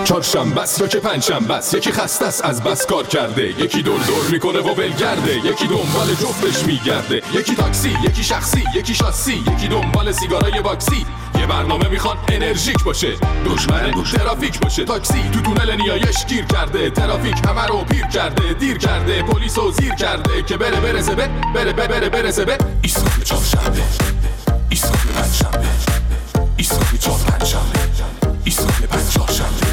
چهارشنبه است یا که پنجشنبه است، یکی خسته است از بس کار کرده، یکی دور دور میکنه و ولگرده، یکی دنبال جفتش میگرده، یکی تاکسی، یکی شخصی، یکی شاسی، یکی دنبال سیگارای باکسی. یه برنامه میخوان انرژیک باشه، دشمن ترافیک باشه. تاکسی تو تونل نیایش گیر کرده، ترافیک همه رو پیر کرده، دیر کرده، پلیسو زیر کرده که برسه به ایستگاه چهارشنبه، ایستگاه پنجشنبه، ایستگاه چهارشنبه، ایستگاه پنجشنبه.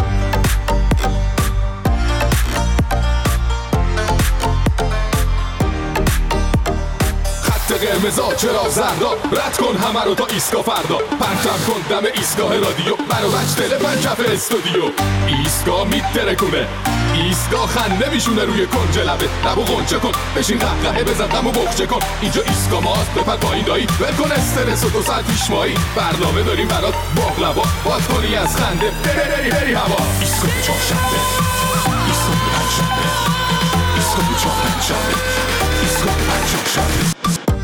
قرمزا چرا زردا، رد کن همه رو تا ایستگاه فردا، پرتم کن دم ایستگاه رادیو، منو بچ دل پنجف استودیو. ایستگاه میترکونه، ایستگاه خنده میشونه روی کنج لبه، لبو غنچه کن، بشین قهقهه بزن غمو بخچه کن. اینجا ایستگاه ماست، بپر پایین دایی، ول کن استرس و 2 ساعت پیش مایی. برنامه داریم برات باقلوا، باد کنی از خنده بری هوا. ایستگاه چهارشنبه، ایستگاه پنجشنبه، ایستگاه چهارشنبه، ایستگاه پنجشنبه.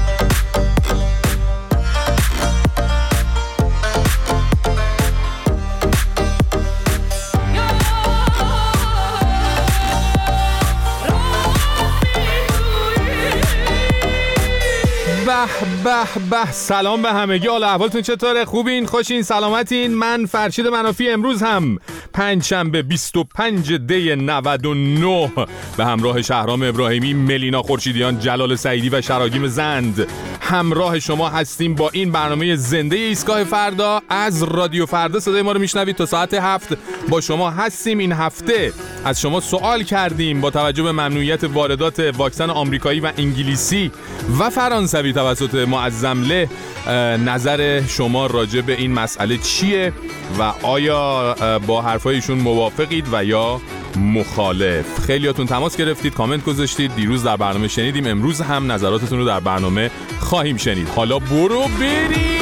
به سلام به همگی، حال احوالتون چطوره؟ خوبین؟ خوشین؟ سلامتین؟ من فرشید منافی امروز هم پنجشنبه 25 دی 99 به همراه شهرام ابراهیمی، ملینا خورشیدیان، جلال سعیدی و شراگیم زند همراه شما هستیم با این برنامه زنده ایستگاه فردا. از رادیو فردا صدای ما رو میشنوید تا ساعت 7 با شما هستیم. این هفته از شما سوال کردیم با توجه به ممنوعیت واردات واکسن آمریکایی و انگلیسی و فرانسوی توسط معظم له، نظر شما راجع به این مسئله چیه و آیا با حرفایشون موافقید و یا مخالف؟ خیلیاتون تماس گرفتید، کامنت گذاشتید، دیروز در برنامه شنیدیم، امروز هم نظراتتون رو در برنامه خواهیم شنید. حالا برو بریم.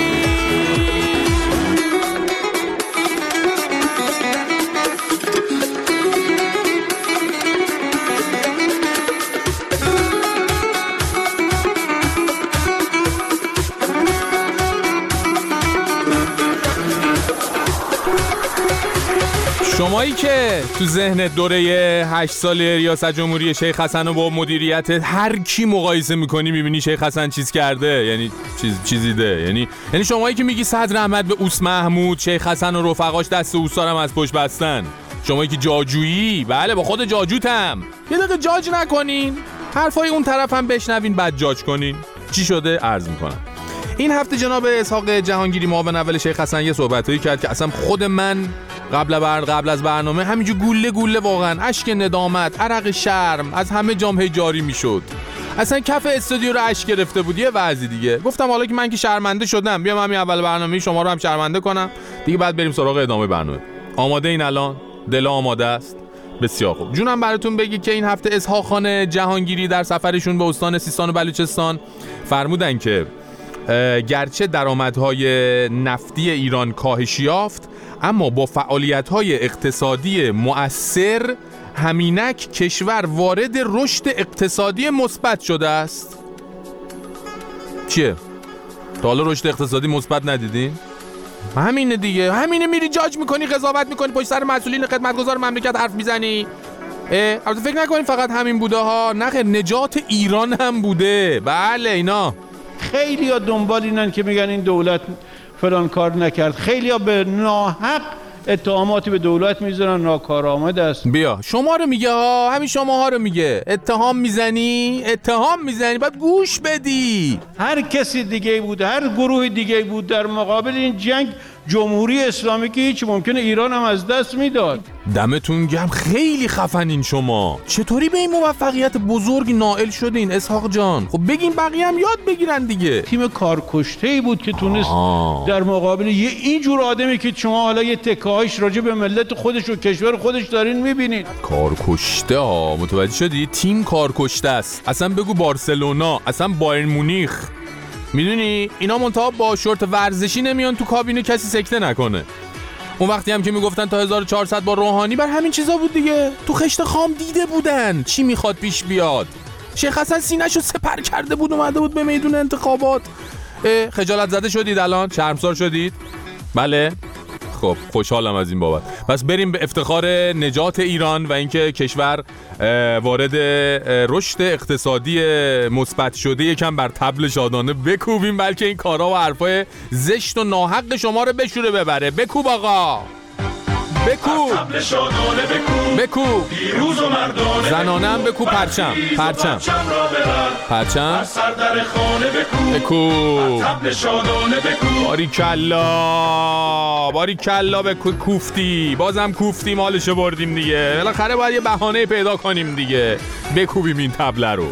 شمایی که تو ذهن دوره 8 سال ریاست جمهوری شیخ حسن رو با مدیریت هر کی مقایسه میکنی میبینی شیخ حسن چیز کرده، یعنی چیزیده، یعنی شمایی که میگی صدر احمد به اوس محمود، شیخ حسن و رفقاش دست اوسارم از پشت بستن، شمایی که جاجویی، بله با خود جاجوتم، یه دقیقه جاج نکنین، حرفای اون طرف هم بشنوین بعد جاج کنین. چی شده؟ عرض میکنم. این هفته جناب اسحاق جهانگیری معاون اول شیخ حسن یه صحبتایی کرد که اصلا خود من قبل از برنامه همینجور گوله واقعا اشک ندامت، عرق شرم از همه جامعه جاری میشد. اصلا کف استودیو رو اشک گرفته بود. یه وضعی دیگه گفتم حالا که من که شرمنده شدم بیام همین اول برنامه شما رو هم شرمنده کنم دیگه، بعد بریم سراغ ادامه برنامه. آماده این الان؟ دل آماده است؟ بسیار خوب. جونم براتون بگی که این هفته اسحاق خان جهانگیری در سفرشون به استان سیستان و بلوچستان فرمودن که گرچه درآمدهای نفتی ایران کاهش یافت، اما با فعالیت‌های اقتصادی مؤثر همینک کشور وارد رشد اقتصادی مثبت شده است. چیه؟ تا حالا رشد اقتصادی مثبت ندیدین؟ همینه دیگه، همینه. میری جاج میکنی، قضاوت میکنی، پشت سر مسئولین خدمتگزار مملکت حرف میزنی. البته فکر نکنین فقط همین بوده ها، نه، نجات ایران هم بوده. بله اینا خیلی ها دنبال اینن که میگن این دولت فلان کار نکرد، خیلی ها به ناحق اتهاماتی به دولت میذارن، ناکارآمد است. بیا شما رو میگه ها، همین شماها رو میگه، اتهام میزنی باید گوش بدی. هر کسی دیگه بود، هر گروه دیگه بود در مقابل این جنگ جمهوری اسلامی که هیچ ممکنه ایران هم از دست میداد. دمتون گرم، خیلی خفنین شما. چطوری به این موفقیت بزرگ نائل شدین اسحاق جان؟ خب بگین بقیه هم یاد بگیرن دیگه. تیم کارکشته‌ای بود که تونست در مقابل یه اینجور آدمی که شما حالا یه تکه‌هاش راجع به ملت خودش و کشور خودش دارین میبینید. کارکشته ها، متوجه شدی؟ تیم کارکشته است. اصلا بگو بارسلونا، اصلا بایرن مونیخ. میدونی اینا منتها با شورت ورزشی نمیان تو کابینه کسی سکته نکنه. اون وقتی هم که میگفتن تا 1400 با روحانی، بر همین چیزا بود دیگه. تو خشت خام دیده بودن چی میخواد پیش بیاد. شیخ حسن سینه‌شو سپر کرده بود، اومده بود به میدون انتخابات. خجالت زده شدید الان؟ شرمسار شدید؟ بله خب خوشحالم از این بابت. پس بریم به افتخار نجات ایران و اینکه کشور وارد رشد اقتصادی مثبت شده یکم بر طبل شادانه بکوبیم، بلکه این کارا و حرفای زشت و ناحق شما رو بشوره ببره. بکوب آقا، بکوب طبل شادانه، بکوب پیروز و مردانه، زنانه هم بکوب، پرچم پرچم سر در خانه بکوب طبل شادانه، بکوب باریکلا بکوب. کوفتی، بازم کوفتی، مالشو بردیم دیگه. بالاخره باید یه بهانه پیدا کنیم دیگه، بکوبیم این طبله رو.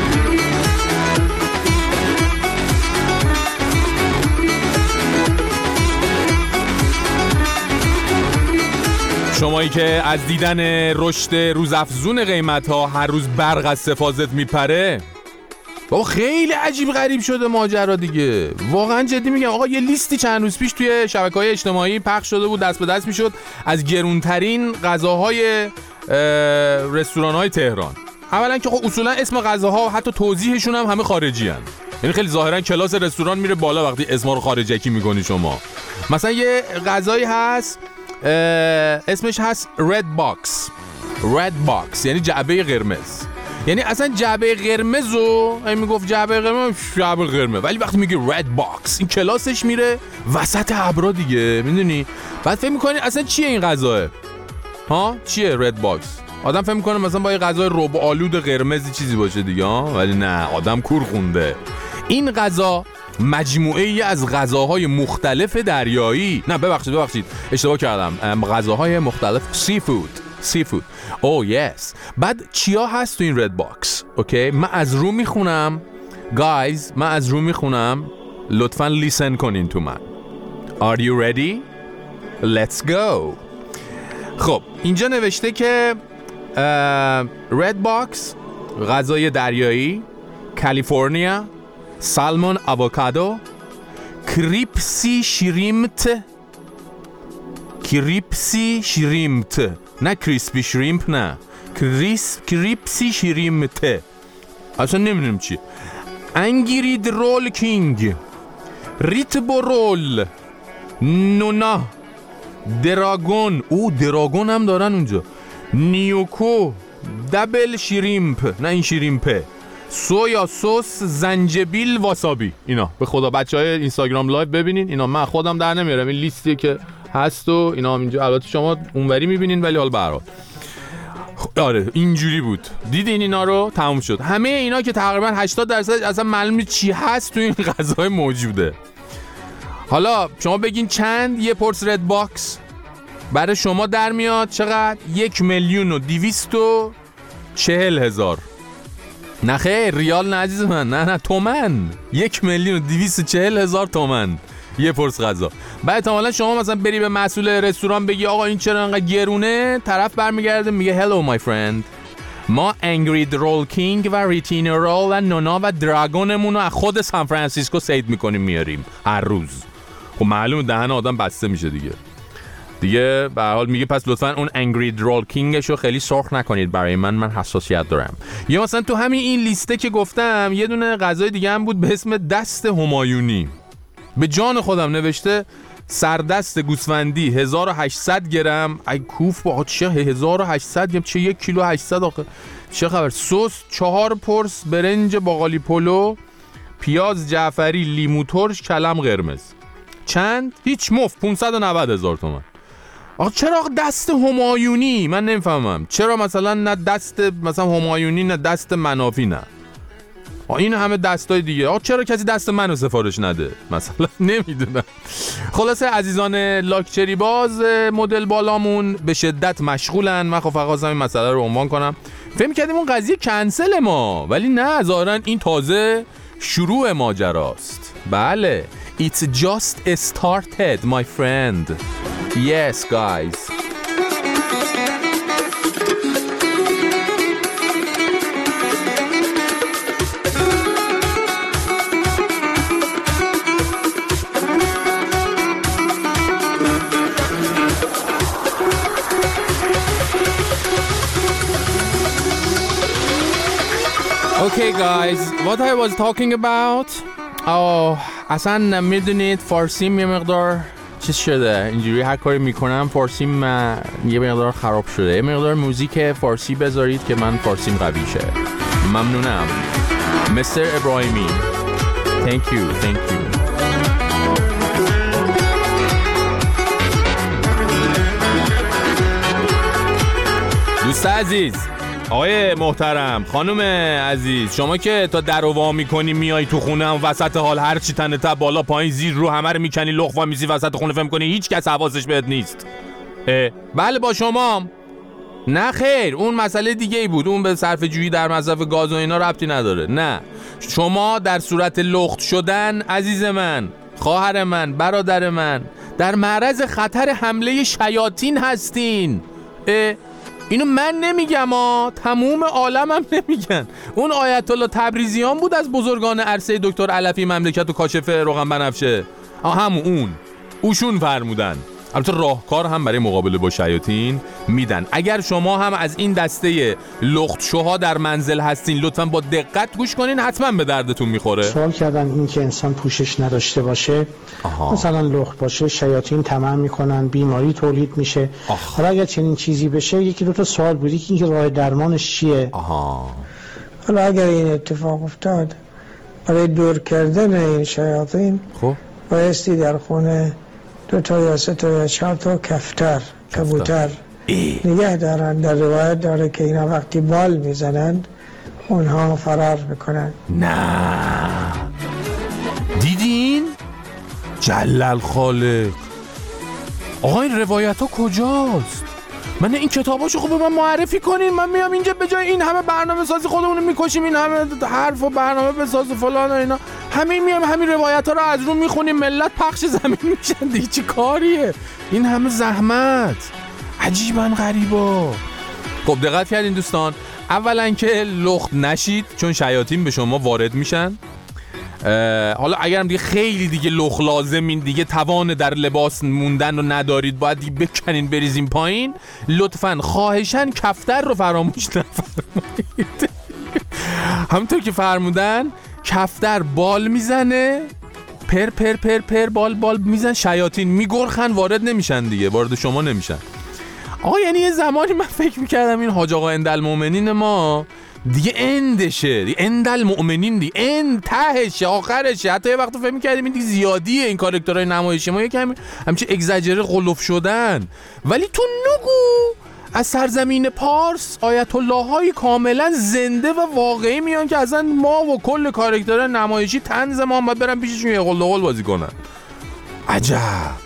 شمایی که از دیدن رشد روزافزون قیمت‌ها هر روز برق از سفازت میپره، بابا خیلی عجیب غریب شده ماجرا دیگه. واقعا جدی میگم آقا، یه لیستی چند روز پیش توی شبکه‌های اجتماعی پخش شده بود، دست به دست میشد از گرونترین غذاهای رستوران‌های تهران. اولا که خب اصولا اسم غذاها حتی توضیحشون هم همه خارجی هن. یعنی خیلی ظاهرا کلاس رستوران میره بالا وقتی اسما رو خارجکی میکنی شما. مثلا یه غذایی هست اسمش هست رد باکس، یعنی جعبه قرمز. یعنی اصلا جعبه قرمزو میگفت جعبه قرمز، ولی وقتی میگه رد باکس این کلاسش میره وسط ابرا دیگه، میدونی؟ بعد فکر میکنی اصلا چیه این غذاه؟ ها چیه رد باکس؟ آدم فکر میکنه مثلا با یه غذای رب آلود قرمزی چیزی باشه دیگه، ولی نه، آدم کور خونده. این غذا مجموعه ای از غذاهای مختلف دریایی، نه ببخشید اشتباه کردم، غذاهای مختلف سی فود. اوه یس. بعد چیا هست تو این رد باکس؟ اوکی، من از رو میخونم لطفاً لیسن کنین تو من. Are you ready? Let's go. خب اینجا نوشته که رد باکس غذای دریایی، کالیفرنیا، سالمون آووکادو، کریپسی شریمت، نه کریسپی شریمپ، نه کریپسی شریمت، اصلا نمیدونم چی، انگرید رول کینگ، ریتبو رول، نونا، دراگون، دراگون هم دارن اونجا، نیوکو، دبل شریمپ، نه این شریمپه، سویا سس، زنجبیل، واسابی. اینا به خدا بچهای اینستاگرام لایو ببینین، اینا من خودم در نمیارم، این لیستی که هست و اینا هم اینجا، البته شما اونوری میبینین ولی حال برات آره اینجوری بود. دیدین اینا رو؟ تموم شد. همه اینا که تقریبا 80% اصلا معلومه چی هست تو این غذای موجوده. حالا شما بگین چند یه پرس رد باکس برای شما در میاد؟ چقدر؟ 1,240,000. نه خیر، ریال نه عزیز من، نه تومن. 1,240,000 تومن یه پرس غذا. بعد احتمالاً شما مثلا بری به مسئول رستوران بگی آقا این چرا انقدر گرونه، طرف برمیگرده میگه hello my friend، ما انگرید رول کینگ و ریتین رول و نونا و دراگونمون رو از خود سان فرانسیسکو سید میکنیم میاریم هر روز. خب معلومه دهن آدم بسته میشه دیگه به هر حال میگه پس لطفاً اون انگرید رول کینگشو خیلی سرخ نکنید برای من حساسیت دارم. یا مثلا تو همین این لیسته که گفتم یه دونه غذای دیگه هم بود به اسم دست همایونی. به جان خودم نوشته سردست گوسفندی 1800 گرم. ای کوف با چه 1800 گرم، چه 1 کیلو 800 آخه، چه خبر؟ سس 4 پرس برنج باقالی پلو، پیاز جعفری، لیمو ترش، کلم قرمز. چند؟ هیچ مفت 590,000 تومان. آقا چرا دست همایونی؟ من نمیفهمم چرا مثلا نه دست مثلا همایونی نه دست منافی، نه این همه دستای دیگه. آقا چرا کسی دست منو سفارش نده مثلا؟ نمیدونم. خلاصه عزیزان لاکچری باز مدل بالامون به شدت مشغولن. من خب فقط این مسئله رو عنوان کنم. فکر می‌کردیم اون قضیه کنسل ما، ولی نه، ظاهرا این تازه شروع ماجراست. بله It's just started my friend. Yes guys. Okay guys, what I was talking about. اصلا میدونید فارسیم یه مقدار چیز شده اینجوری هر کاری میکنم فارسیم یه مقدار خراب شده. یه مقدار موزیک فارسی بذارید که من فارسیم قوی شه. ممنونم مستر ابراهیمی. Thank you. دوست عزیز، آقای محترم، خانم عزیز، شما که تا در و وا میکنی میای تو خونه هم وسط حال هر چی تنه تا بالا پایین زیر رو همه رو میکنی لخوا میزی وسط خونه فهم کنی هیچ کس حواسش بهت نیست. بله با شما. نه خیر، اون مسئله دیگه ای بود، اون به صرف جویی در مصرف گاز و اینا ربطی نداره. نه، شما در صورت لخت شدن عزیز من، خواهر من، برادر من، در معرض خطر حمله شیاطین هستین. اینو من نمیگم تموم عالم هم نمیگن. اون آیت الله تبریزیان بود از بزرگان عرصه دکتر علفی مملکت و کاشف روغن بنفشه. همون اوشون فرمودن. البته راهکار هم برای مقابله با شیاطین میدن. اگر شما هم از این دسته لخت شوها در منزل هستین لطفاً با دقت گوش کنین، حتما به دردتون میخوره. سوال کردن این که انسان پوشش نداشته باشه، مثلا لخت باشه، شیاطین طمع میکنن، بیماری تولید میشه. حالا اگر چنین چیزی بشه یکی دو تا سوال بودی که این راه درمانش چیه؟ حالا اگر این اتفاق افتاد برای دور کردن این شیاطین بایستی در خونه 2 تا یا 3 تا یا 4 تا کبوتر نگه دارن. در روایت داره که اینا وقتی بال میزنن اونها فرار میکنن. نه دیدین؟ جلل خالق. آقا این روایت ها کجاست؟ من این کتاباشو خوب به من معرفی کنین. من میام اینجا به جای این همه برنامه سازی خودمونو میکشیم، این همه حرف و برنامه بساز و فلان و اینا، همین میام همین روایت ها رو از رو میخونیم، ملت پخش زمین میشن دیگه. چی کاریه این همه زحمت؟ عجیبا غریبا. خب دقت کردین دوستان، اولا که لخت نشید چون شیاطین به شما وارد میشن. حالا اگرم دیگه خیلی دیگه لخ لازمین، دیگه توان در لباس موندن رو ندارید، باید دیگه بکنین بریزین پایین، لطفاً خواهشاً کفتر رو فراموش نفرمایید. همونطور که فرمودن کفتر بال میزنه، پر پر پر پر بال میزن، شیاطین میگرخن وارد نمیشن دیگه، وارد شما نمیشن. آقا یعنی یه زمانی من فکر میکردم این حاج آقا اندالمؤمنین ما دیگه اندشه، دیگه اندالمؤمنین دیگه اند تهشه، آخرشه. حتی یه وقت فکر می‌کردیم این دیگه زیادیه، این کاراکترهای نمایشی ما یکم همچین اگزاجره قلوف شدن. ولی تو نگو از سرزمین پارس آیت الله های کاملا زنده و واقعی میان که اصلا ما و کل کاراکترهای نمایشی طنز ما باید برن پیششون یه قل قل بازی کنن. عجب.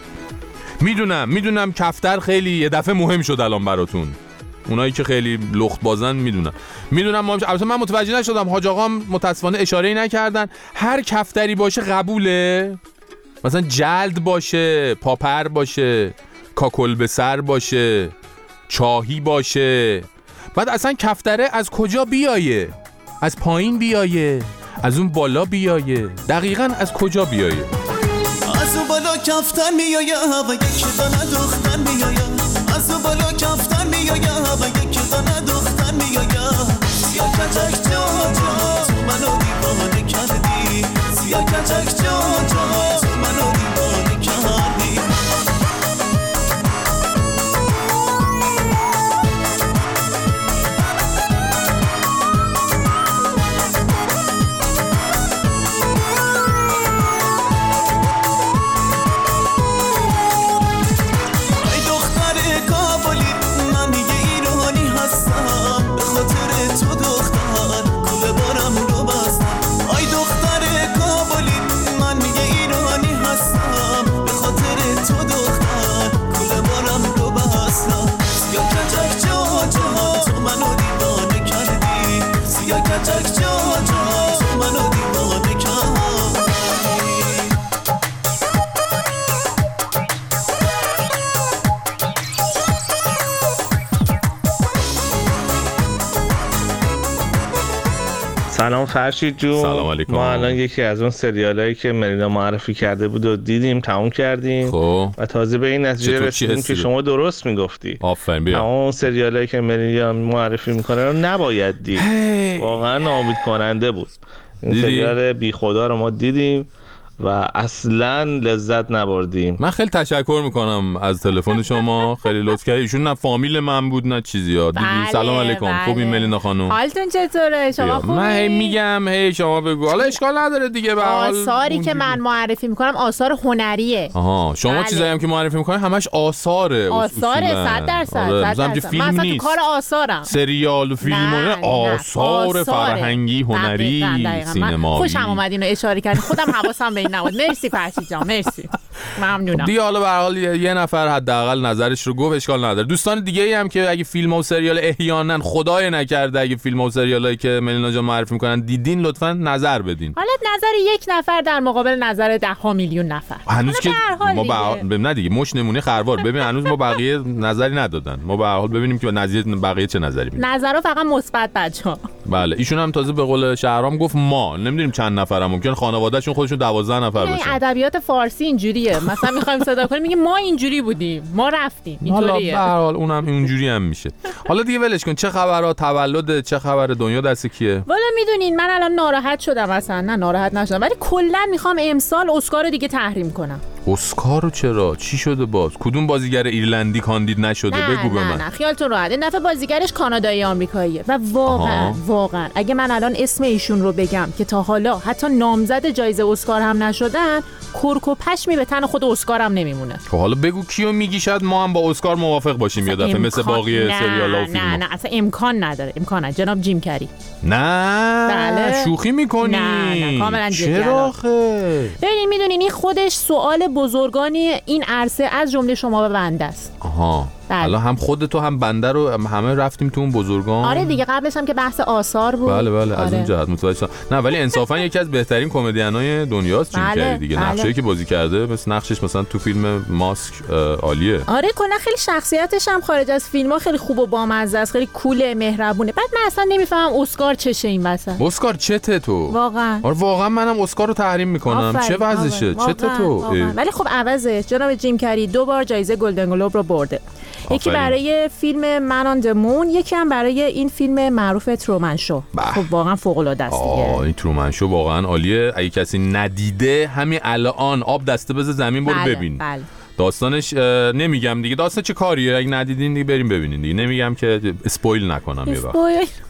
میدونم کفتر خیلی یه دفعه مهم شد الان براتون، اونایی که خیلی لخت بازن میدونم. البته من متوجه نشدم، حاج آقام متاسفانه اشاره‌ای نکردن. هر کفتری باشه قبوله؟ مثلا جلد باشه، پاپر باشه، کاکل به سر باشه، چاهی باشه. بعد اصلا کفتره از کجا بیایه؟ از پایین بیایه؟ از اون بالا بیایه؟ دقیقاً از کجا بیایه؟ از اون بالا کفتر میایه و یک دانه دختر میایه. از اون بالا کفتر میایه و یک دانه دختر میایه. سیاه کچک جا تو منو دیوانه کردی. سیاه کچک جا تو منو دیوانه کردی. سلام فرشید جون. سلام علیکم. ما الان یکی از اون سریالایی که ملینا معرفی کرده بود و دیدیم، تموم کردیم. خب و تازه به این نتیجه رسیدیم که شما درست میگفتی. آفرین. بیا اون سریالایی که ملینا معرفی میکنه رو نباید دید. واقعا ناامید کننده بود. این سریال بی خدا رو ما دیدیم و اصلا لذت نبردیم. من خیلی تشکر میکنم از تلفن شما، خیلی لطف کردید. ایشون نه فامیل من بود نه چیزی ها. سلام علیکم. خوبی ملینا خانم؟ حالتون چطوره؟ شما خوبی؟ من میگم شما بگو. حالا اشکال نداره دیگه. به حال آثاری که من معرفی میکنم آثار هنریه. آها شما چیزایی هم که معرفی میکنید همش آثاره. 100%. من فیلم نیست. تو کار آثارم. سریال و فیلم آثار فرهنگی هنری سینمایی. خوشم اومد اینو اشاره کردین. خودم حواسم به این نبود. مرسی فرشید جان، مرسی. ممنونم. دیگه حالا به هر حال یه نفر حداقل نظرش رو گفت، اشکال نداره. دوستان دیگه ای هم که اگه فیلم و سریال احیانا خدای نکرده اگه فیلم و سریالایی که ملینا جان معرفی میکنن دیدین لطفا نظر بدین. حالا نظر یک نفر در مقابل نظر 10 میلیون نفر. هنوز که ما نه دیگه مش نمونه خروار. ببین هنوز ما بقیه نظری ندادن. ما به هر حال ببینیم که نظر بقیه چه نظری میدن. نظرها فقط مثبت بچه‌ها. بله ایشون هم تازه به قول شهرام گفت ما نمیدونیم چند نفرم، ممکن خانواده‌شون خودشون 12 نفر باشن. ادبیات فارسی اینجوریه. مثلا می‌خوایم صدا کنیم میگه ما اینجوری بودیم، ما رفتیم. اینطوریه. حالا به هر حال اونم اینجوری هم میشه. حالا دیگه ولش کن. چه خبرها؟ تولد چه خبر؟ دنیا دست کیه؟ والا میدونین من الان ناراحت شدم. اصلا نه ناراحت نشدم ولی کلا میخوام امسال اسکار رو دیگه تحریم کنم. اسکار رو چرا؟ چی شده باز؟ کدوم بازیگر ایرلندی کاندید نشده؟ بگو به من. نه خیالتون راحت. این دفعه بازیگرش کانادایی آمریکاییه و واقعا اگه من الان اسم ایشون رو بگم که تا حالا حتی نامزد جایزه اسکار هم نشدن، کرک و پشمی به تن خود اسکار هم نمیمونه. خب حالا بگو کیو میگی، شاید ما هم با اسکار موافق باشیم یه دفعه مثل باقی سریال‌ها و فیلم‌ها. نه اصلا امکان نداره. جناب جیم کری. نه بله. شوخی میکنی؟ نه کاملا جدی. چرا خیر؟ ببینید میدونین این خودش سوال بزرگانی این عرصه از جمله شما و بنده است. آها الان هم خودتو هم بنده رو همه رفتیم تو اون بزرگان. آره دیگه قبلش هم که بحث آثار بود. بله از اون جهت متوجه شدم. نه ولی انصافا یکی از بهترین کمدینای دنیاست جیم کری دیگه. نقشه‌ای که بازی کرده مثل نقشش مثلا تو فیلم ماسک عالیه. آره کلا خیلی شخصیتش هم خارج از فیلم‌ها خیلی خوب و بامزه است، خیلی کوله، مهربونه. بعد من اصلا نمیفهمم اسکار چشه این وسط. اسکار چته تو؟ واقعا. آره واقعا منم اسکار رو تحریم میکنم. چه وضعشه؟ چته تو؟ ولی خب عوضش جناب جیم کری 2 بار جایزه گلدن گلوب رو برده. یکی برای فیلم من آن د مون، یکی هم برای این فیلم معروف ترومن شو. خب واقعا فوق العاده است دیگه. این ترومن شو واقعا عالیه. اگه کسی ندیده همین الان آب دسته بزن زمین برو ببین. بله. داستانش نمیگم دیگه داستان چه کاریه، اگه ندیدین دیگه بریم ببینین دیگه. نمیگم که اسپویل نکنم یه وقت.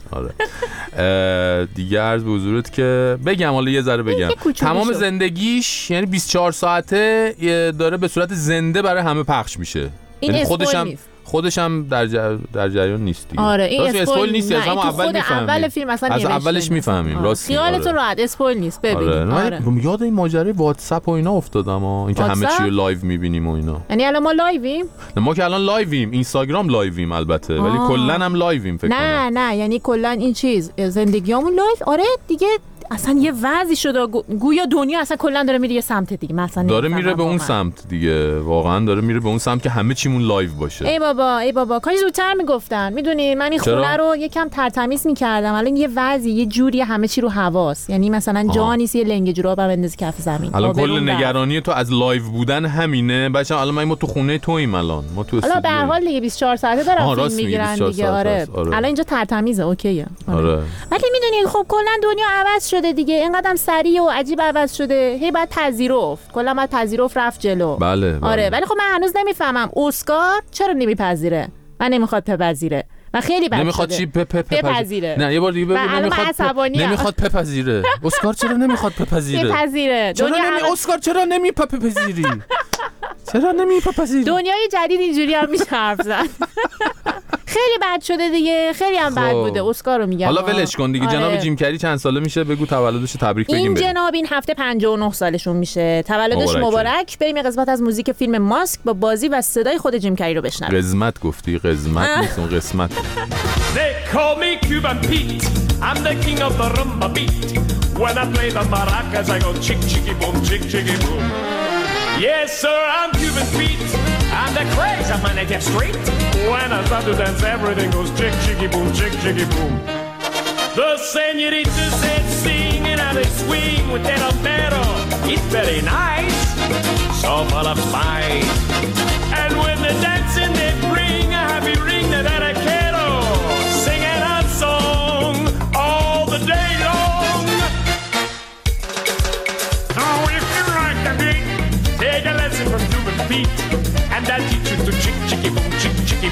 آره. دیگه عرض به حضورت که بگم حالا یه ذره بگم تمام زندگیش یعنی 24 ساعته داره به صورت زنده برای همه پخش میشه. این خودش هم در جریان نیست دیگه. آره این اسپویل نیست. از اول فیلم اصلا از اولش میفهمیم. راست خیالتون راحت اسپویل نیست. ببینید آره. یاد این ماجرای واتساپ و اینا افتادم اینکه همه چی رو لایو میبینیم و اینا. یعنی الان ما لایویم؟ ما که الان لایویم، اینستاگرام لایویم البته ولی کلا هم لایویم فکر کنم. نه یعنی کلا این چیز زندگیامون لایو. آره دیگه اصلا یه وضعی شده گویا دنیا اصلا کلا داره میره یه سمت دیگه. مثلا داره میره به اون سمت دیگه. واقعا داره میره به اون سمت که همه چیمون لایو باشه. ای بابا کاش زودتر میگفتن. میدونی من این خونه رو یکم ترتمیز میکردم. الان یه وضعی یه جوری همه چی رو حواس، یعنی مثلا جا نیست یه لنگ جوراب بندازی کف زمین. الان کل نگرانی تو از لایو بودن همینه. بچه‌ها الان ما تو خونه توییم الان. ما تو حالا به هر حال دیگه 24 ساعته دارن فیلم میگیرن دیگه. آره الان اینجا ترتمیزه اوکیه. آره ولی میدونی خب کلا دنیا عوض شده دیگه. اینقدرم سریع و عجیب عوض شده. هی بعد پذیرفت. کلا بعد پذیرفت رفت جلو. بله. آره ولی خب من هنوز نمیفهمم اسکار چرا نمیپذیره و نمیخواد بپذیره. و خیلی بد نمیخواد چی بپذیره. نه یه بار دیگه ببین نمیخواد بپذیره. اسکار چرا نمیخواد بپذیره؟ اسکار چرا نمیپذیری؟ چرا نمیپذیری؟ دنیای جدید اینجوری هم میشه حرف زد. خیلی بد شده دیگه. خیلی هم بد بوده. اسکار رو میگم. حالا ولش کن دیگه. جناب جیم کری چند ساله میشه؟ بگو تولدش تبریک بگیم. این جناب این هفته 59 سالشون میشه. تولدش مبارک. بریم یه قسمت از موزیک فیلم ماسک با بازی و صدای خود جیم کری رو بشنویم. قسمت گفتی؟ قسمت نیست اون قسمت. They call me Cuban Pete. I'm the king of the rumba beat. When I play the maracas I go chick chicky boom chick chicky boom. Yes sir, I'm Cuban Pete. I'm the craze of my native street. When I start to dance everything goes chick chicky boom chick chicky boom. The señoritas said sing and I they swing with that albero. It's very nice, so full of spice. And when the dancing they bring a happy ring that I quiero. Singing a song all the day long. Oh, if you like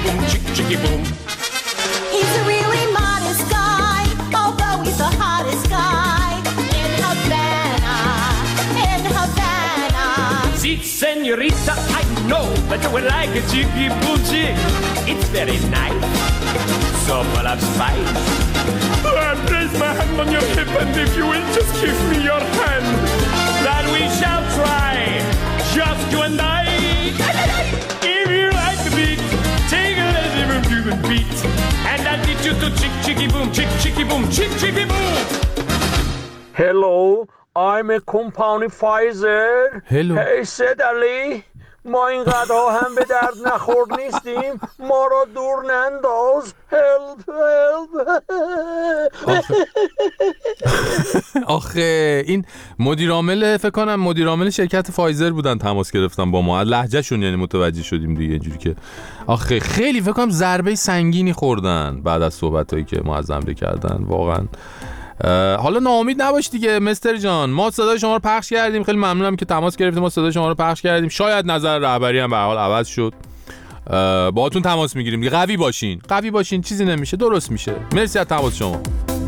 boom, chick chicky boom. He's a really modest guy, although he's the hottest guy in Havana, in Havana. See, senorita, I know that you would like a chicky boom chick. It's very nice, so full of spice. I'll place my hand on your hip, and if you will just give me your hand, then we shall try, just you and I. If you like the beat, take a little Cuban beat, and I'll teach you to chick chicky boom, chick chicky boom, chick chicky boom. Hello, I'm a company Pfizer. Hello. Hey, Said Ali. ما اینقدر هم به درد نخورد نیستیم، ما را دور ننداز. هلپ آخه این مدیر عامل، فکر کنم مدیر عامل شرکت فایزر بودن، تماس گرفتن با ما، لهجهشون یعنی متوجه شدیم دیگه. اینجوری که آخه خیلی فکر کنم ضربه سنگینی خوردن بعد از صحبتایی که ما از حمله کردن واقعا. حالا ناامید نباش دیگه مستر جان، ما صدای شما رو پخش کردیم، خیلی ممنونم که تماس گرفتیم، ما صدای شما رو پخش کردیم. شاید نظر رهبری هم به هر حال عوض شد، باهاتون تماس میگیریم دیگه. قوی باشین، چیزی نمیشه، درست میشه. مرسی از تماس شما.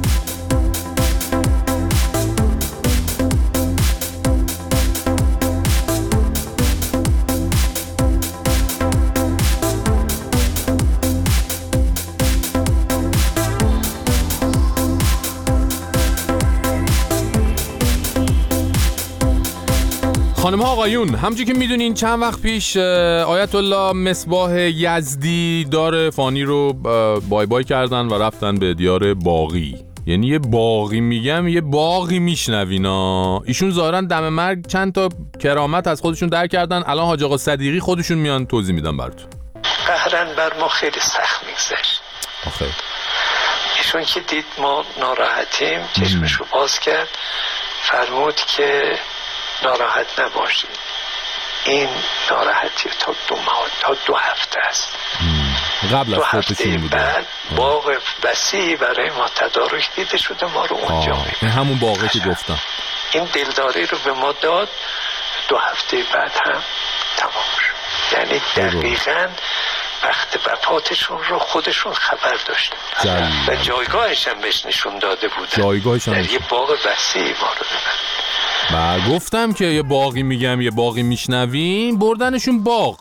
خانم ها آقایون، همونجوری که میدونین چند وقت پیش آیت الله مصباح یزدی دار فانی رو بای بای کردن و رفتن به دیار باقی. یعنی یه باقی میگم، یه باقی میشنوینا. ایشون ظاهرا دم مرگ چند تا کرامت از خودشون در کردن. الان حاج آقا صدیقی خودشون میان توضیح میدن براتون. قهرن بر ما خیلی سخت میگذشت. آخه ایشون که دید ما ناراحتیم چشمشو باز کرد، فرمود که ناراحت نباشید، این ناراحتی تا 2 هفته است. قبل از 2 هفته بعد باغ وسیعی برای ما تدارک دیده شده، ما رو اونجا میبرد. همون باغی که گفتم. این دلداری رو به ما داد، 2 هفته بعد هم تمام شد. یعنی دقیقاً وقت وفاتشون رو خودشون خبر داشتن و جایگاهش هم بهش نشون داده بودن. در یه باغ وسیعی ما رو ببرد. و گفتم که یه باقی میگم یه باقی میشنویم، بردنشون باغ.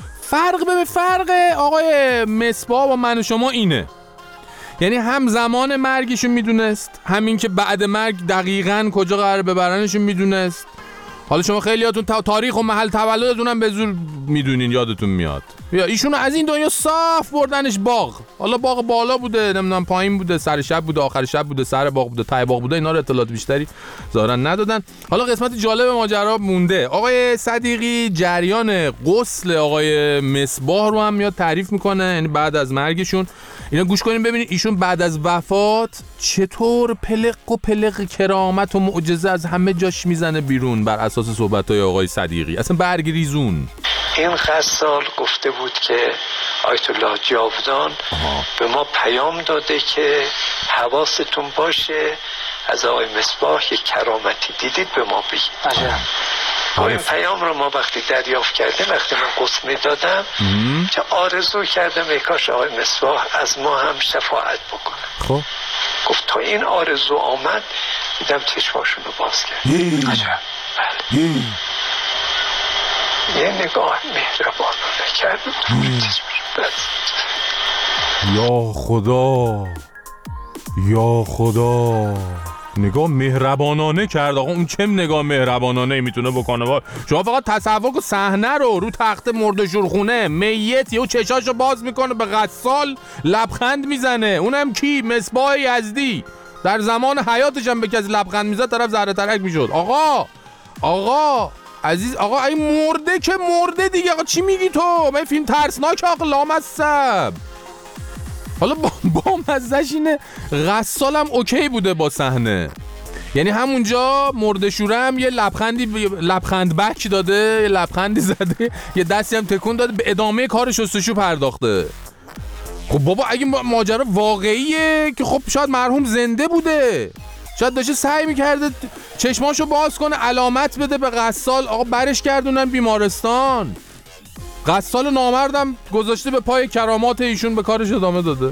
فرق آقای مصباح با من و شما اینه، یعنی هم زمان مرگشون میدونست، همین که بعد مرگ دقیقاً کجا قرار ببرنشون میدونست. حالا شما خیلیاتون تاریخ و محل تولدتون هم به زور میدونین، یادتون میاد. یا ایشون از این دنیا صاف بردنش باغ. حالا باغ بالا بوده، نمیدونم پایین بوده، سر شب بوده، آخر شب بوده، سر باغ بوده، ته باغ بوده، اینا رو اطلاعات بیشتری ظاهرا ندادن. حالا قسمت جالب ماجرا مونده. آقای صدیقی جریان غسل آقای مصباح رو هم میاد تعریف میکنه، یعنی بعد از مرگشون. اینا گوش کنین ببینید ایشون بعد از وفات چطور پلق کرامت و معجزه از همه جاش میزنه بیرون بر اساس صحبت‌های آقای صدیقی. اصلا برگ ریزون. این غسال گفته بود که آیت الله جاودان به ما پیام داده که حواستون باشه، از آقای مصباح یک کرامتی دیدید به ما بگید. این پیام رو ما وقتی دریافت کردیم، وقتی من غسل میدادم که آرزو کردم ای کاش آقای مصباح از ما هم شفاعت بکنه. خب گفت تا این آرزو آمد دیدم چشماشون رو باز کرد. عجب. بله. یه نگاه مهربانانه کرد یا خدا نگاه مهربانانه کرد. آقا اون چه نگاه مهربانانه میتونه بکنه؟ شما فقط تصور کن صحنه رو تخت مرده شورخونه میت یهو چشاشو باز میکنه به غسال لبخند میزنه. اونم کی؟ مصباح یزدی. در زمان حیاتش هم به کسی لبخند میزد طرف زهره ترک میشد. آقا عزیز، آقا این مرده که مرده دیگه. آقا چی میگی تو؟ من فیلم ترسناک آقا لامصب. حالا با مزهش اینه غسالم اوکی بوده با صحنه، یعنی همونجا مرده شورم یه لبخند بک داده، یه لبخندی زده، یه دستی هم تکون داده، به ادامه کار شستشو پرداخته. خب بابا اگه ماجرا واقعیه که خب شاید مرحوم زنده بوده، شاید داشته سعی میکرده چشماشو باز کنه، علامت بده به غسال، آقا برش گردونن بیمارستان. غسال نامردم گذاشته به پای کرامات ایشون به کارش ادامه داده.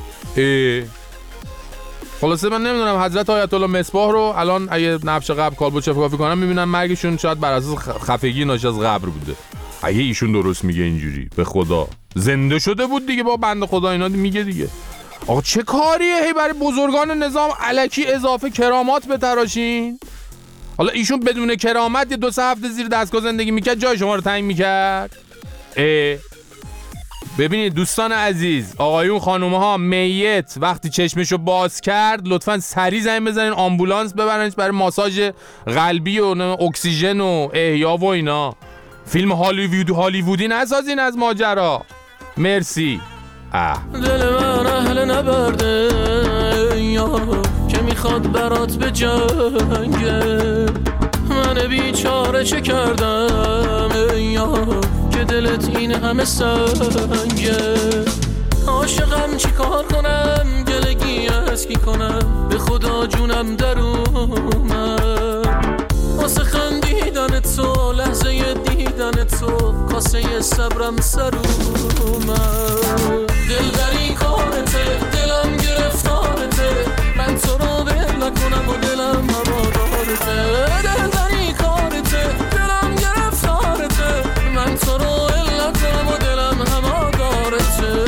خلاصه من نمیدونم حضرت آیت الله مصباح رو الان اگه نبش قبر کالبد کافی کنم میبینم مرگشون شاید بر اساس خفگی ناشی از قبر بوده. اگه ایشون درست میگه اینجوری به خدا زنده شده بود دیگه با بنده خدا اینا میگه دیگه. آقا چه کاریه هی برای بزرگان نظام الکی اضافه کرامات بتراشین؟ حالا ایشون بدون کرامت یه 2-3 هفته زیر دستگاه زندگی میکرد جای شما رو تعیین میکرد؟ ببینید دوستان عزیز، آقایون خانوم‌ها، میت وقتی چشمشو باز کرد لطفاً سریع زنگ بزنین آمبولانس ببرنش برای ماساژ قلبی و اکسیژن و احیا و اینا. فیلم هالیوودی نسازین از ماجرا. مرسی. دل من اهل نبرده یا که میخواد برات به جنگه، من بیچاره چه کردم یا که دلت این همه سنگه. عاشقم چی کار کنم گلگی از کی کنم، به خدا جونم در اومد واسه خندیدن تو، لحظه دیدن تو کاسه صبرم سر اومد. دل در این کارته دلم گرفتارته، من تو رو بل نکنم و دلم هوادارته. دل در این کارته دلم گرفتارته، من تو رو بل نکنم و دلم هوادارته.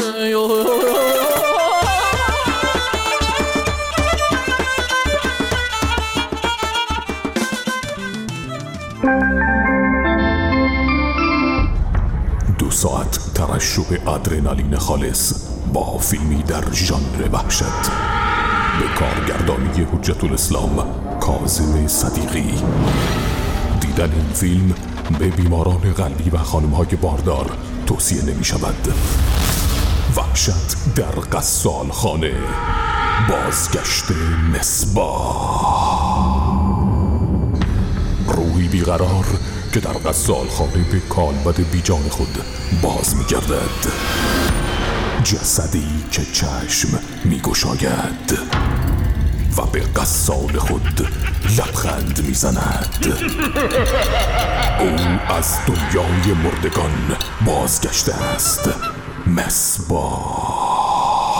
دو ساعت ترشح ادرنالین خالص با فیلمی در ژانر وحشت به کارگردانی حجت الاسلام کاظم صدیقی. دیدن این فیلم به بیماران قلبی و خانم‌های باردار توصیه نمی شود. وحشت در غسال خانه، بازگشت مصباح. روحی بیقرار که در غسال خانه به کالبد بیجان خود باز می گردد. جسدی که چشم می گشاید و به غسال خود لبخند می زند. او از دنیای مردگان بازگشته است. مصباح.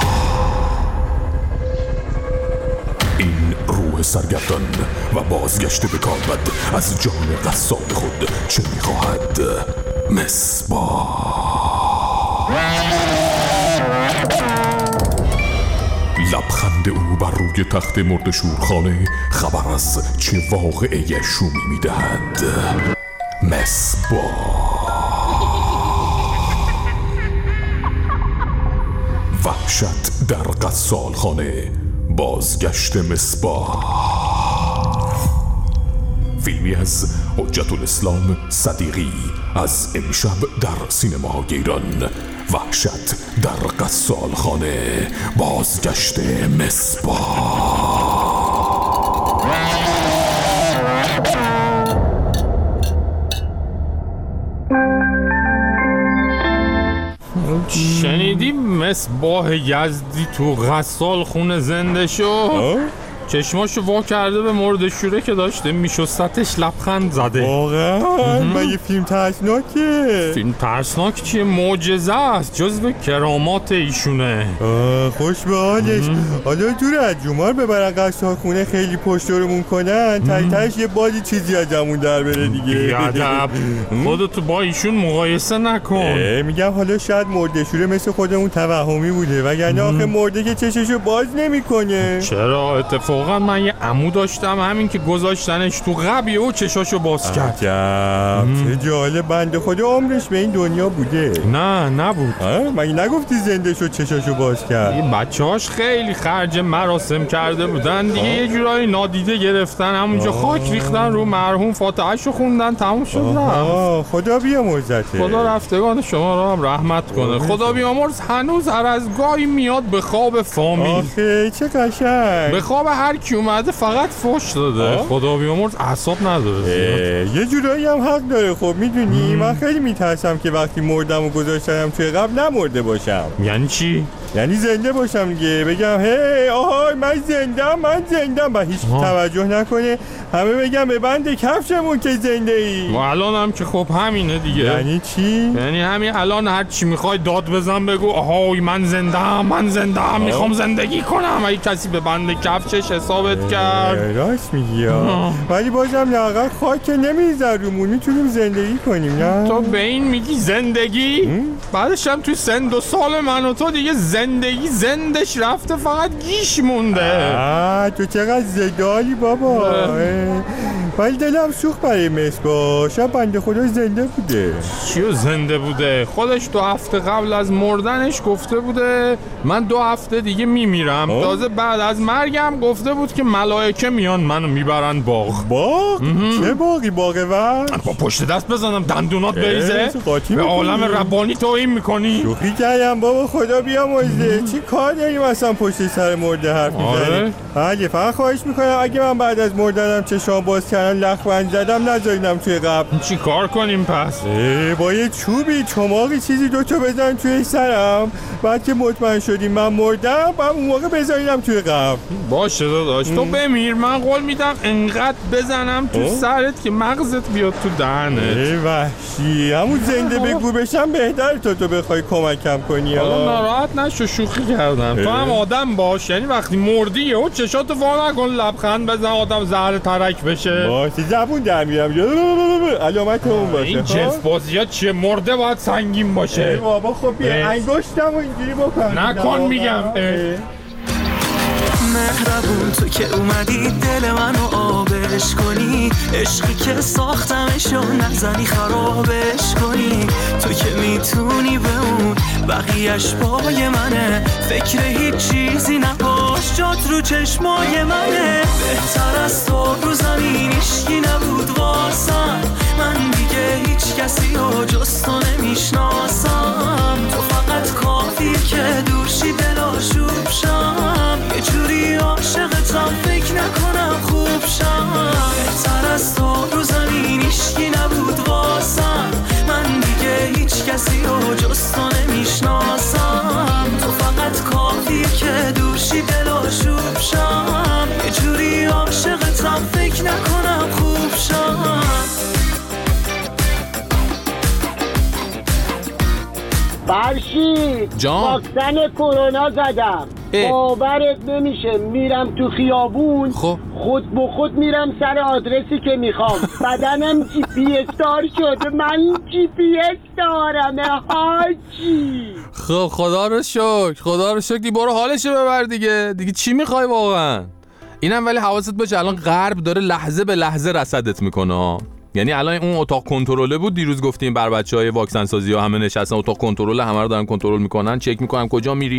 این روح سرگردان و بازگشته به کالبد از جان غسال خود چه می خواهد؟ مصباح. لبخند او بر روی تخت مرد شورخانه خبر از چه واقعه شومی می دهد. مصباح. وحشت در غسال خانه، بازگشت مصباح. فیلمی از حجت الاسلام صدیقی از امشب در سینماهای ایران. وحشت در غسال خانه، بازگشت مصباح. شنیدی مصباح یزدی تو غسال خونه زنده شو؟ چشماشو وا کرده به مرد شوره که داشته میشستش لبخند زده. واقعا؟ مگه فیلم ترسناکه؟ فیلم ترسناک چیه؟ معجزه است، جزو کرامات ایشونه. خوش به حالش. حالا دور از جمار ببرن غسال خونه خیلی پشتورمون کنن، تایتش یه بادی چیزی از جمون در بره دیگه. بیادب، خودتو با ایشون مقایسه نکن. میگم حالا شاید مرد شوره مثل خودمون توهمی بوده، وگرنه آخه مرده که چششو باز نمیکنه. چرا؟ اتفاقا من یه عمو داشتم همین که گذاشتنش تو قبیه و چشاشو باز کرد. چه جالب، بنده خدا عمرش به این دنیا بوده. نه نبود. مگه نگفتی زنده شد چشاشو باز کرد؟ این بچه‌هاش خیلی خرج مراسم کرده بودن دیگه، یه جورایی نادیده گرفتن، همونجا خاک ریختن رو مرحوم، فاتحه‌شو خوندن، تموم شد رفت. خدا بیامرزته. خدا رفتگان شما رو هم رحمت کنه. خدا بیامرز هنوز هر از گاهی میاد به خواب فامیل. آخه چه قشنگ. به خواب هر کی اومده فقط فحش داده. خدا بیامرز اعصاب نداره. یه جورایی هم حق داره. خب میدونی من خیلی میترسم که وقتی مردم و گذاشتم توی قبر نمرده باشم. یعنی چی؟ یعنی زنده باشم دیگه، بگم هی آهای من زندم و هیچ توجه نکنه، همه بگم به بند کفشمون که زنده ای. و الان هم که خب همینه دیگه. یعنی چی؟ یعنی همین الان هر چی میخوای داد بزن بگو آهای من زندم میخوام زندگی کنم. اگه کسی به بند کفشش حسابت کرد. راست میگی ولی بازم لااقل خاک نمیذارمون، میتونیم زندگی کنیم نه؟ تو به این میگی زندگی؟ بعدش هم تو سن و سال من و تو دیگه زندگی زندش رفته، فقط گیش مونده. تو چقدر زدالی بابا. ولی دلم سوخت برای مصباح، شب بنده خدا زنده بوده. چیو زنده بوده؟ خودش 2 هفته قبل از مردنش گفته بوده من 2 هفته دیگه میمیرم. تازه بعد از مرگم گفته بود که ملائکه میان منو میبرن باغ. چه باغی؟ باغ وحش؟ با پشت دست بزنم دندونات بریزه؟ به عالم ربانی توهین میکنی؟ شوخی کردم بابا، خدا بیامرزه. چی کار داریم اصلا پشت سر مرده حرف میزنیم؟ بله فقط خواهش میکنم اگه من بعد از مردنم چشام باز کردن لخبند زدم نذارینم توی قبر. چی کار کنیم پس؟ با یه چوبی چماقی چیزی 2 تا بزن توی سرم، بعد که مطمئن شدیم من مردم بعد اون موقع بذارینم توی قبر. باشه داداش تو بمیر، من قول میدم انقدر بزنم تو سرت که مغزت بیاد تو دهنت. وحشی همون زنده بگو بشم بهتر تو بخوای کمکم کنی. حالا ناراحت نشو، شوخی کردم. تو هم آدم باش، یعنی وقتی مردی یهو چشاتو وا نکن، لبخند بزن آدم زهر ترک بشه. باشه زبون در میرم علامت اون باشه. این جنس بازیات چیه؟ مرده باید سنگین باشه. بابا خب بیا انگشتم و اینجوری بکن نکن میگم. مهربون تو که اومدی دل منو آبش کنی، عشقی که ساختمشو نزنی خرابش کنی. تو که میتونی به اون بقیهش پای منه، فکر هیچ چیزی نباش جات رو چشمای منه. بهتر از تو رو زمین هیچکی نبود واسم، من دیگه هیچ کسی رو جز تو نمیشناسم. تو فقط کافی که دورشی دلاشوب شم، یه جوری عاشقتم فکر نکنم خوب شم. بهتر از تو رو زمین هیچکی نبود واسم، من دیگه هیچ کسی رو جز تو نمیشناسم. تو فقط کافی که دورشی دلاشوب شم، یه جوری عاشقتم فکر نکنم خوب شم. فرشید واکسن کرونا زدم، باورت نمیشه میرم تو خیابون خود به خود میرم سر آدرسی که میخوام. بدنم GPS دار شده، من GPS دارم حاجی. خب خدا رو شکر دی برو حالشو ببر دیگه چی میخوای واقعا؟ اینم ولی حواست باشه الان غرب داره لحظه به لحظه رصدت میکنه. یعنی الان اون اتاق کنترل بود دیروز گفتیم بر بچهای واکسن سازی ها همه نشستن اتاق کنترل، همه رو دارن کنترل میکنن، چک میکنن کجا میری،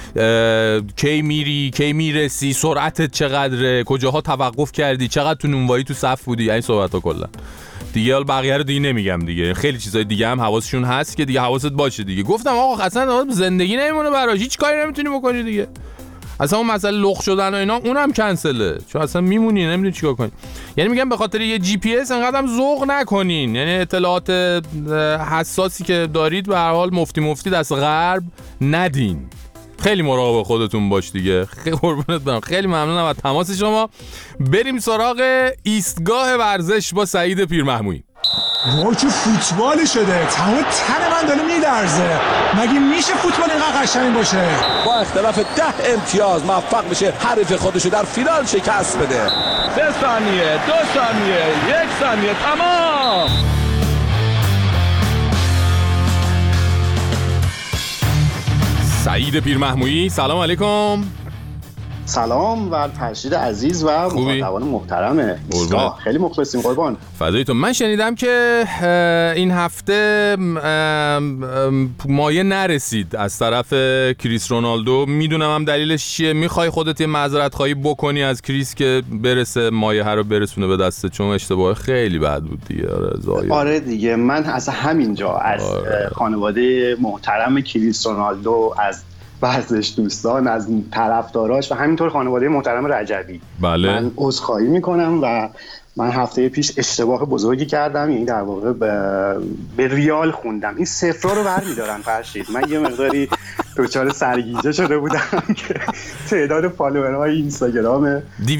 کی میرسی، سرعتت چقدره، کجاها توقف کردی، چقدر تو نونوایی تو صف بودی، این صحبت ها کلا دیگه. بقیه رو دیگه نمیگم دیگه، خیلی چیزای دیگه هم حواسشون هست که دیگه حواست باشه دیگه. گفتم آقا اصلا زندگی نمیمونه براش، هیچ کاری نمیتونی بکنی دیگه. اصلا اون مسئله لخ شدن و اینا اونم کنسله، چون اصلا میمونی نمیدونی چیکار کنی. یعنی میگم به خاطر یه جی پی اس انقدرم ذوق نکنین، یعنی اطلاعات حساسی که دارید به هر حال مفتی دست غرب ندین. خیلی مراقب خودتون باش دیگه. خیلی قربونت برم، خیلی ممنونم از تماس شما. بریم سراغ ایستگاه ورزش با سعید پیرمحمودی. وای چه فوتبالی شده، تمام تن من داره میلرزه. مگه میشه فوتبال اینقدر قشنگ باشه؟ با اختلاف 10 امتیاز موفق بشه حریف خودشو در فینال شکست بده. 3 ثانیه، 2 ثانیه، 1 ثانیه، تمام. سعید پیرمحمودی سلام علیکم. سلام و فرشید عزیز و مخاطبان محترم ایستگاه، خیلی مخلصیم قربان. فدای تو. من شنیدم که این هفته مایه نرسید از طرف کریس رونالدو، میدونم هم دلیلش چیه. میخوای خودت یه معذرت خواهی بکنی از کریس که برسه مایه رو برسونه به دسته، چون اشتباه خیلی بد بود دیگه. آره دیگه، من از همینجا از خانواده محترم کریس رونالدو، از ورزش دوستان، از طرفداراش و همینطور خانواده محترم رجبی من عذرخواهی میکنم و من هفته پیش اشتباه بزرگی کردم، یعنی در واقع به ریال خوندم. این صفرها رو برمی‌دارن فرشید. من یه مقداری دچار سرگیجه شده بودم که تعداد فالوورهای اینستاگرام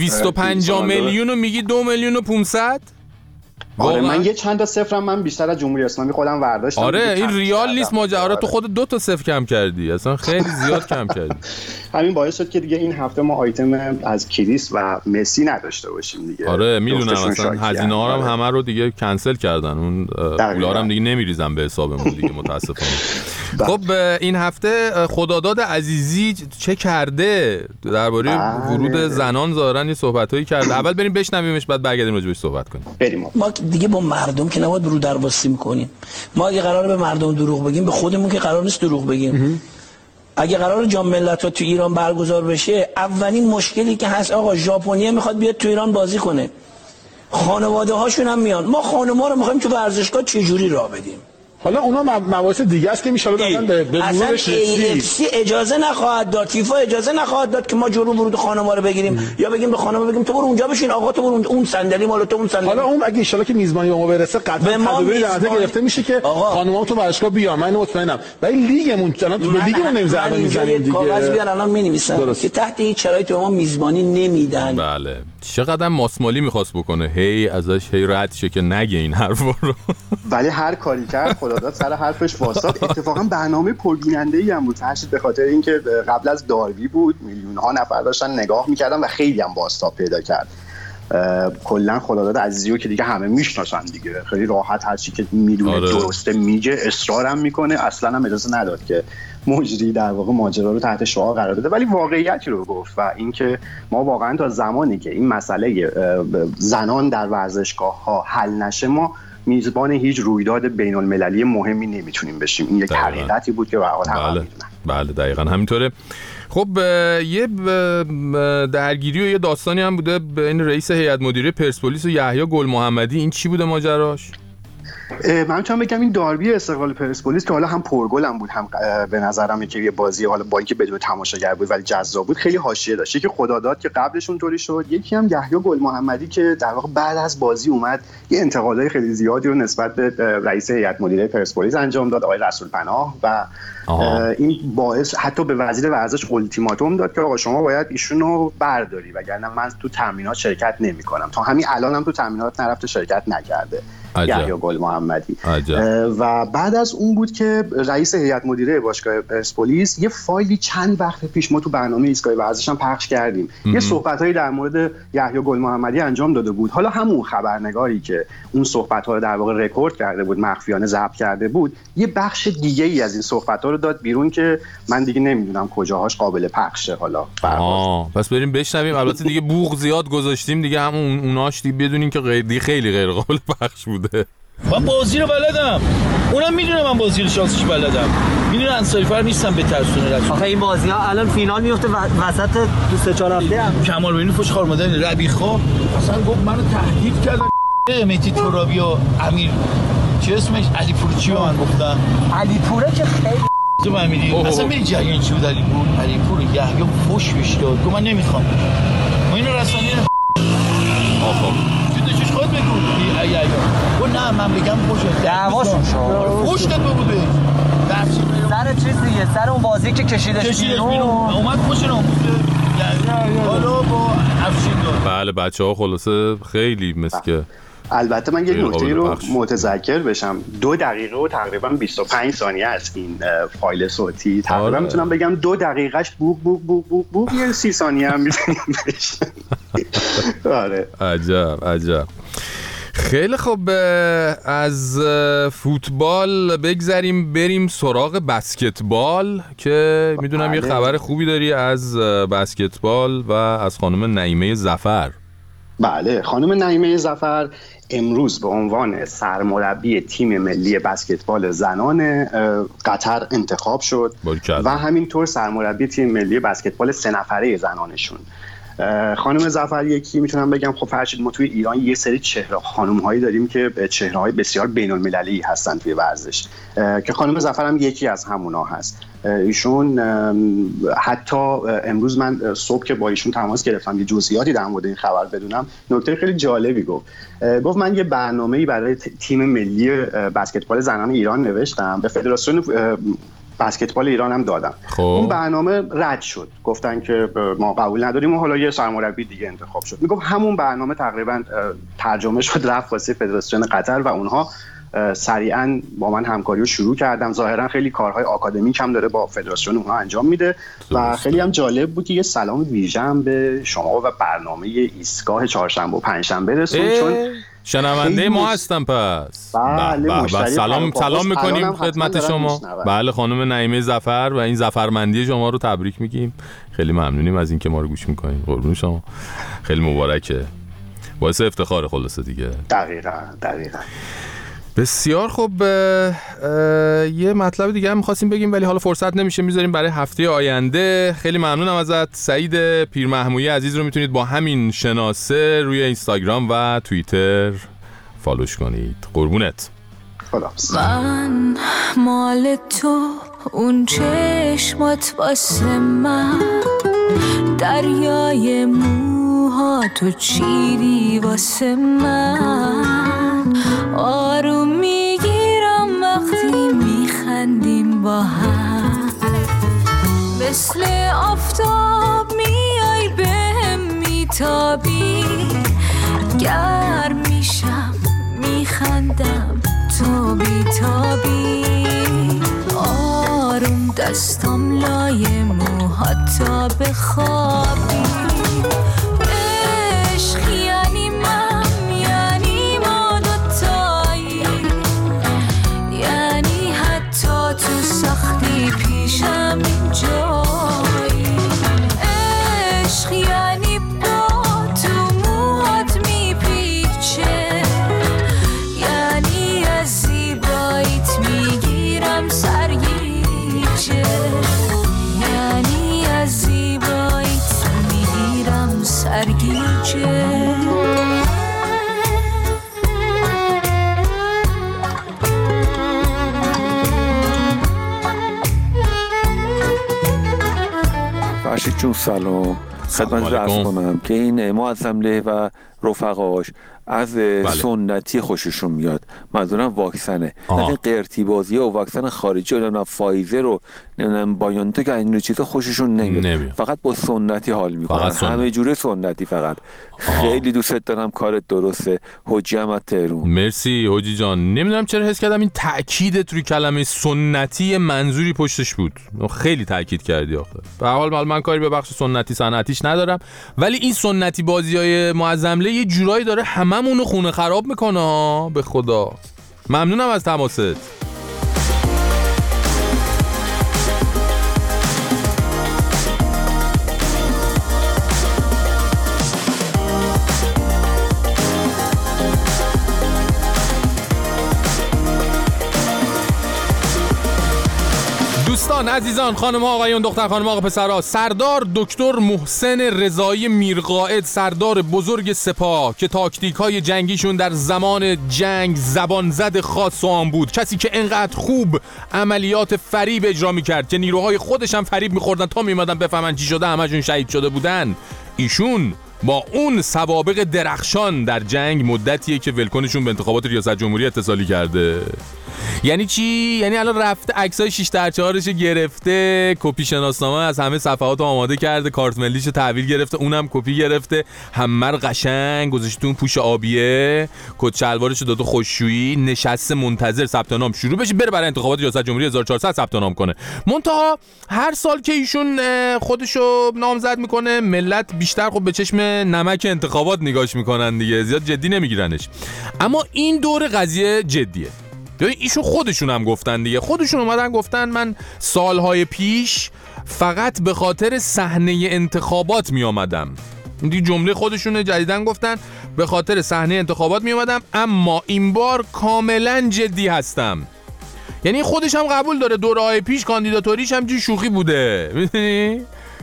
250 میلیون رو میگی 2,500,000. آره من یه چند تا صفرم من بیشتر از جمهوری اسلامی خودم برداشتم. آره این ریال نیست ماجرا، تو خود 2 تا صفر کم کردی، اصلا خیلی زیاد کم کردی. همین باعث شد که دیگه این هفته ما آیتم از کریس و مسی نداشته باشیم دیگه. آره میدونم اصلا هزینه ها هم همه رو دیگه کنسل کردن، اون پولا هم دیگه نمیریزن به حسابمون دیگه متاسفانه. خب این هفته خداداد عزیزی چه کرده درباره ورود زنان ظاهرا یه صحبتایی کرده. اول بریم بشنویمش بعد برگردیم راجع بهش صحبت کنیم. بریم. ما دیگه با مردم که نباید رو درباسی میکنیم. ما اگه قراره به مردم دروغ بگیم به خودمون که قرار نیست دروغ بگیم. اگه قرار جام ملت‌ها تو ایران برگزار بشه، اولین مشکلی که هست آقا ژاپنیه میخواد بیاد تو ایران بازی کنه، خانواده هاشون هم میان، ما خانم‌ها رو میخوایم تو ورزشگاه چه جوری راه بدیم؟ حالا اونا مباحث دیگه است که میشه دادن به مرورش اصلا اجازه نخواهد داد، فیفا اجازه نخواهد داد که ما جلو ورود خانم‌ها رو بگیریم یا بگیم به خانم‌ها بگیم تو برو اونجا بشین، آقا تو برو اون صندلی مال تو، اون صندلی. حالا اون اگه ان شاءالله که میزبانی به ما برسه قطعا تدابیر در نظر گرفته میشه که خانم‌ها تو ورزشگاه بیان. من مطمئنم. ولی لیگمون الان تو لیگمون نمیذارن دیگه. کاغذ بیان الان می‌نویسن که تحت هیچ شرایطی به ما میزبانی نمیدن. بله چقدر ماسمالی می‌خواست بکنه، هی ازش هی رد شه که نگه این حرفا رو. ولی هر کاری کرد خداداد سر حرفش واسط. اتفاقا برنامه پربیننده‌ای هم بود ترشید، به خاطر اینکه قبل از داربی بود، میلیون‌ها نفر داشتن نگاه می‌کردن و خیلی هم بازتاب پیدا کرد. کلا خداداد عزیزیو که دیگه همه میشناسن دیگه، خیلی راحت هر چی که میدونه درسته میگه، اصرارم میکنه، اصلا هم اجازه نداد که مجری در واقع ماجرا رو تحت شعاع قرار بده، ولی واقعیتی رو گفت و اینکه ما واقعا تا زمانی که این مسئله زنان در ورزشگاه‌ها حل نشه ما میزبان هیچ رویداد بین المللی مهمی نمیتونیم بشیم. این یک حقیقتی بود که واقعا همه میدونن. بله دقیقاً همینطوره. خب یه درگیری و یه داستانی هم بوده بین رئیس هیئت مدیره پرسپولیس و یحیی گل محمدی. این چی بوده ماجراش؟ من میتونم بگم این داربی استقلال پرسپولیس که حالا هم پرگل بود، هم به نظرم که یه بازی حالا با اینکه بدون تماشاگر بود ولی جذاب بود، خیلی حاشیه داشت. یکی خداداد که قبلش اونطوری شد، یکی هم یحیی گل محمدی که در واقع بعد از بازی اومد یه انتقادهای خیلی زیادی رو نسبت به رئیس هیئت مدیره پرسپولیس انجام داد، آقای رسول پناه، و این باعث حتی به وزیر ورزش التیماتوم داد که آقا شما باید ایشونو برداری وگرنه من تو تمرینات شرکت نمی‌کنم. تا همین الان هم تو تمرینات نرفته، شرکت نکرده یحیی گل محمدی. و بعد از اون بود که رئیس هیئت مدیره باشگاه پرسپولیس یه فایلی چند وقت پیش ما تو برنامه ایستگاه ورزش هم پخش کردیم، یه صحبتایی در مورد یحیی گل محمدی انجام داده بود. حالا همون خبرنگاری که اون صحبت‌ها رو در واقع رکورد کرده بود، مخفیانه ضبط کرده بود، یه بخش دیگه‌ای از این صحبت‌ها رو داد بیرون که من دیگه نمیدونم کجاهاش قابل پخشه. حالا پس بریم بشنویم. البته دیگه بوق زیاد گذاشتیم دیگه، همون اوناش دیگه بدونین که خیلی غیر قابل پخش بوده. من بازی رو بلدم، اونم میدونه من بازی رو شانسش بلدم، میدونه انصاری فر نیستم به ترسونه رفت. آخه این بازی ها الان فینال میفته وسط تو 3-4 هفته هم کمال ببین فوش خار مادر ربیخا اصلا گفت منو تهدید کردن. مهدی ترابی و امیر چه اسمش علی پور چی من گفتن؟ علی پوره که خیلی تو فهمیدی اصلا میری جریان چی بود؟ علی پور یحیی فوش بهش داد، گفت من نمیخوام. ما اینو رسانه چش خود بگو و نه من بگم فوشه دعواشون شد، فوش داد بوده سر چیز دیگه، سر اون بازی که کشیدش بیرون اومد فوش ناموزه حالا با افشین داد. بله بچه‌ها خلاصه خیلی مسکه. البته من یک نکته رو متذکر بشم، 2 دقیقه و تقریبا 25 ثانیه است این فایل صوتی، تقریبا میتونم بگم 2 دقیقهش بوق بوق بوق بوق بوق یه 30 ثانیه هم میتونیم بشه. آره عجب. خیلی خوب، از فوتبال بگذریم بریم سراغ بسکتبال که میدونم یه خبر خوبی داری از بسکتبال و از خانم نعیمه ظفر. بله، خانم نعیمه ظفر امروز به عنوان سرمربی تیم ملی بسکتبال زنان قطر انتخاب شد و همینطور سرمربی تیم ملی بسکتبال 3 نفره زنانشون. خانم ظفر یکی میتونم بگم خب فرشید ما توی ایران یه سری خانم‌هایی داریم که چهره‌های بسیار بین‌المللی هستن توی ورزش که خانم ظفر هم یکی از همونا هست. ایشون حتی امروز من صبح که با ایشون تماس گرفتم یه جزئیاتی در مورد این خبر بدونم، نکته خیلی جالبی گفت من یه برنامه‌ای برای تیم ملی بسکتبال زنان ایران نوشتم، به فدراسیون بسکتبال ایران هم دادم. اون برنامه رد شد، گفتن که ما قبول نداریم و حالا یه سرمربی دیگه انتخاب شد. میگفت همون برنامه تقریبا ترجمه شد رفت واسه فدراسیون قطر و اونها سریعا با من همکاری رو شروع کردم. ظاهرا خیلی کارهای آکادمیک هم داره با فدراسیون اونها انجام میده و خیلی هم جالب بود که یه سلام ویژه هم به شما و برنامه ایستگاه چهارشنبه و پنجشنبه برسون، چون شنونده ما هستم. پس بله سلام میکنیم خدمت شما. بله خانم نعیمه ظفر و این ظفرمندی شما رو تبریک میگیم. خیلی ممنونیم از اینکه ما رو گوش میکنین. قربون شما، خیلی مبارکه، باعث افتخار خلاصه دیگه. دقیقاً. بسیار خوب. یه مطلب دیگه هم می‌خواستیم بگیم ولی حالا فرصت نمیشه، میذاریم برای هفته آینده. خیلی ممنونم ازت سعید پیرمحمودی عزیز، رو میتونید با همین شناسه روی اینستاگرام و توییتر فالوش کنید. قربونت. خداحافظ. من مال تو، اون چشمات واسه من، دریای موها تو چیری واسه من، آروم میگیرم وقتی میخندیم با هم، مثل آفتاب میای بهم میتابی، گرم میشم میخندم تو بیتابی، آروم دستم لای موهات تا بخوابی، عشق یعنی من، یعنی ما دوتایی، یعنی حتی تو سختی پیشم اینجایی، عشق یعنی با تو موهات میپیچه، یعنی از زیباییت میگیرم سرگیجه، یعنی از زیباییت میگیرم سرگیجه. فرشید جون سلام، خدمت عرض کنم که این معظم و رفقاش از سنتی خوششون میاد، منظورم واکسنه، نه قرتی بازی و واکسن خارجی و فایزر و بایونتک این چیزا خوششون نمیاد، فقط با سنتی حال میکنن، همه جوره سنتی. فقط خیلی دوست دارم، کارت درسته. حجی احمد تهرون. مرسی حجی جان. نمیدونم چرا حس کردم این تأکیدت روی کلمه سنتی منظوری پشتش بود، خیلی تأکید کردی. آخه به هر حال من کاری به بخش سنتی صنعتیش ندارم، ولی این سنتی بازیای معظمله یه جورایی داره هممونو خونه خراب میکنه ها، به خدا. ممنونم از تماست. دوستان عزیزان، خانم ها آقایون، دختر خانم آقا پسرها، سردار دکتر محسن رضایی میرقائد، سردار بزرگ سپاه که تاکتیک های جنگیشون در زمان جنگ زبان زد خاص و آن بود، کسی که انقدر خوب عملیات فریب اجرا میکرد که نیروهای خودش هم فریب میخوردن تا میمدن بفهمن چی شده، همشون شهید شده بودن. ایشون با اون سوابق درخشان در جنگ مدتیه که ولکنشون به انتخابات ریاست جمهوری اتصالی کرده. یعنی چی؟ یعنی الان رفته عکسای 6x4 گرفته، کپی شناسنامه از همه صفحات آماده کرده، کارت ملیشو تحویل گرفته، اونم کپی گرفته، همر قشنگ گذاشته اون پوش آبیه، کت شلوارشو داده خوششویی، نشسته منتظر ثبت نام شروع بشه بره برای انتخابات ریاست جمهوری 1400 ثبت نام کنه. منتها هر سال که ایشون خودشو نامزد میکنه، ملت بیشتر خب به چشم نمک انتخابات نگاش میکنن دیگه، زیاد جدی نمیگیرنش. اما این دور قضیه جدیه. ایشون خودشون هم گفتن دیگه، خودشون اومدن گفتن من سالهای پیش فقط به خاطر صحنه انتخابات می آمدم. این جمله خودشونه، جدیدن گفتن به خاطر صحنه انتخابات می آمدم، اما این بار کاملا جدی هستم. یعنی خودش هم قبول داره دوره‌های پیش کاندیداتوریش هم شوخی بوده، میدونی؟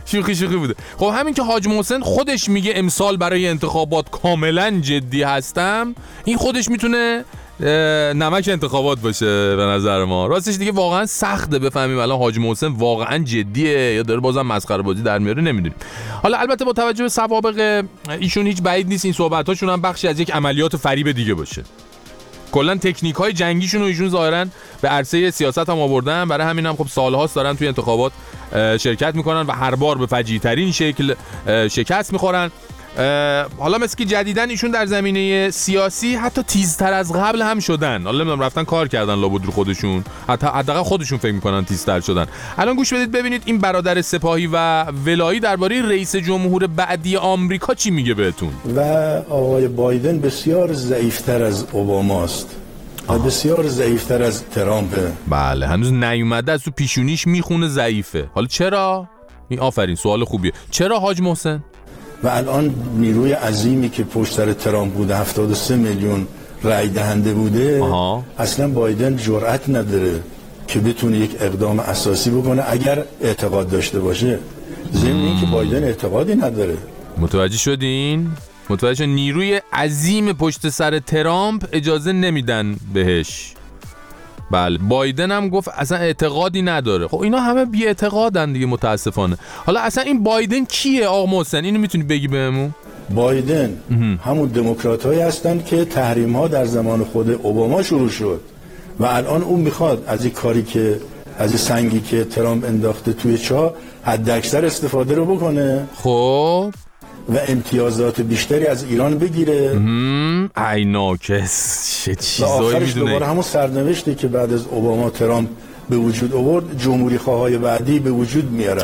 شوخی بوده. خب همین که حاج محسن خودش میگه امسال برای انتخابات کاملا جدی هستم، این خودش میتونه نمک انتخابات باشه به نظر ما. راستش دیگه واقعا سخته بفهمیم الان حاج محسن واقعا جدیه یا داره بازم مسخره بازی در میاره، نمیدونیم. حالا البته با توجه به سوابق ایشون هیچ بعید نیست این صحبتاشون هم بخشی از یک عملیات فریب دیگه باشه. کلا تکنیک‌های جنگیشون رو ایشون ظاهرا به عرصه سیاست هم آوردن، برای همین هم خب سال‌هاست دارن توی انتخابات شرکت میکنن و هر بار به فجیع‌ترین شکل شکست میخورن. حالا مثل که جدیدن ایشون در زمینه سیاسی حتی تیزتر از قبل هم شدن. حالا نمیدونم رفتن کار کردن لابد رو خودشون، حداقل خودشون فکر میکنن تیزتر شدن. الان گوش بدید ببینید این برادر سپاهی و ولایی درباره رئیس جمهور بعدی آمریکا چی میگه بهتون. و آقای بایدن بسیار ضعیفتر از اوباماست و بسیار ضعیفتر از ترامپه. بله هنوز نیومده، از تو پیشونیش میخونه ضعیفه. حالا چرا؟ این آفرین سوال خوبیه. چرا حاج محسن؟ و الان نیروی عظیمی که پشت سر ترامپ بوده 73 میلیون رای دهنده بوده، اصلا بایدن جرأت نداره که بتونه یک اقدام اساسی بکنه اگر اعتقاد داشته باشه. ضمن اینکه بایدن اعتقادی نداره. متوجه شدین؟ متوجه نیروی عظیم پشت سر ترامپ اجازه نمیدن بهش. بله بایدن هم گفت اصلا اعتقادی نداره. خب اینا همه بی اعتقادن دیگه متاسفانه. حالا اصلا این بایدن کیه آقا محسن؟ اینو میتونی بگی بهمون؟ بایدن همون دموکرات‌هایی هستن که تحریم‌ها در زمان خود اوباما شروع شد و الان اون میخواد از این کاری که از این سنگی که ترامپ انداخته توی چاه حداکثر استفاده رو بکنه. خب و امتیازات بیشتری از ایران بگیره. ای ناکس چه چیزایی میدونه. میدونه. دوباره همون سرنوشتی که بعد از اوباما ترامپ به وجود آورد جمهوری خواهای بعدی به وجود میارن.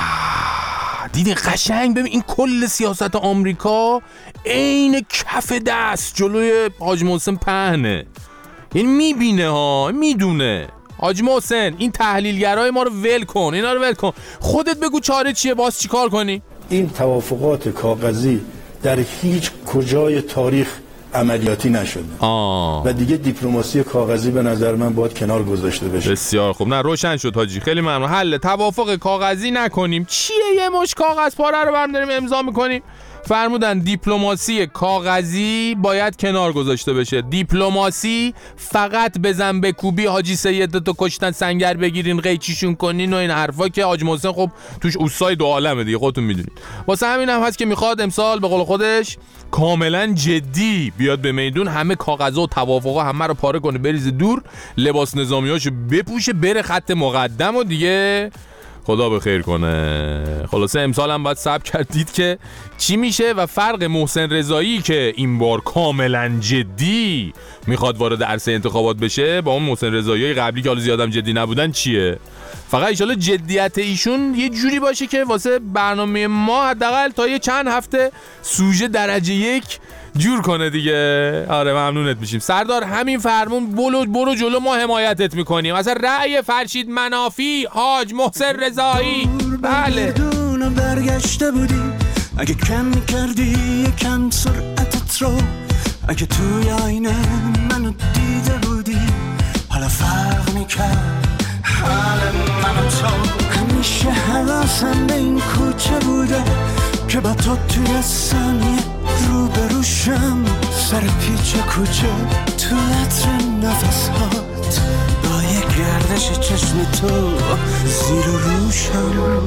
دیدی قشنگ ببین این کل سیاست آمریکا عین کف دست جلوی حاج محسن پهنه. این میبینه ها، میدونه. حاج محسن این تحلیلگرای ما رو ول کن، اینا رو ول کن. خودت بگو چاره چیه، باز چی کار کنی؟ این توافقات کاغذی در هیچ کجای تاریخ عملیاتی نشده و دیگه دیپلماسی کاغذی به نظر من باید کنار گذاشته بشه. بسیار خوب، نه روشن شد حاجی، خیلی ممنون. حل توافق کاغذی نکنیم. چیه یه مش کاغذ پاره رو برم داریم امضا میکنیم؟ فرمودن دیپلماسی کاغذی باید کنار گذاشته بشه. دیپلماسی فقط بزن بکوبی حاجی سید تو کشتن سنگر بگیرین قیچیشون کنین و این حرفا که حاج محسن خب توش اوسای دو عالمه دیگه خودتون میدونید. واسه همین هم هست که میخواد امسال به قول خودش کاملا جدی بیاد به میدون، همه کاغذا و توافقا همه رو پاره کنه بریزه دور، لباس نظامیاشو بپوشه بره خط مقدم و دیگه خدا به خیر کنه. خلاصه امسال هم باید صبر کردید که چی میشه و فرق محسن رضایی که این بار کاملا جدی میخواد وارد عرصه انتخابات بشه با اون محسن رضایی قبلی که حالا زیادم جدی نبودن چیه. فقط ان شاءالله جدیت ایشون یه جوری باشه که واسه برنامه ما حداقل تا یه چند هفته سوژه درجه 1 جور کنه دیگه. آره ممنونت میشیم سردار. همین فرمون برو جلو، ما حمایتت میکنیم. مثلا رأی فرشید منافی حاج محسن رضایی. بله برگشته بودی اگه کم میکردی یکم سرعتت رو، اگه توی آینه منو دیده بودی حالا فرق میکرد حال منو تو. همیشه حواسم به این کوچه بوده که با تو توی ثانیه رو بروشم سر پیچ کوچه تو عطر نفسات با یه گردش چشم تو زیر و روشم.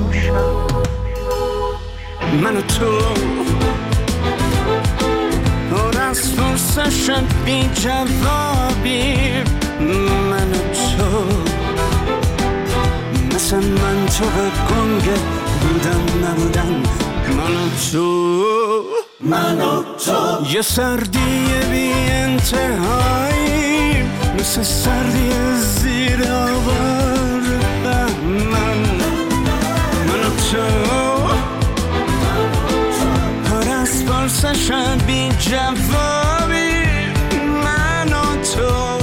من و تو پر از پرسشم بی جوابی. من و تو مثل من تو به گنگه بودم نبودم. من و تو یه سردی بی انتهایی مثل سردی زیر آوار بهمن. من و تو پر از پرسشم بی جوابی. من و تو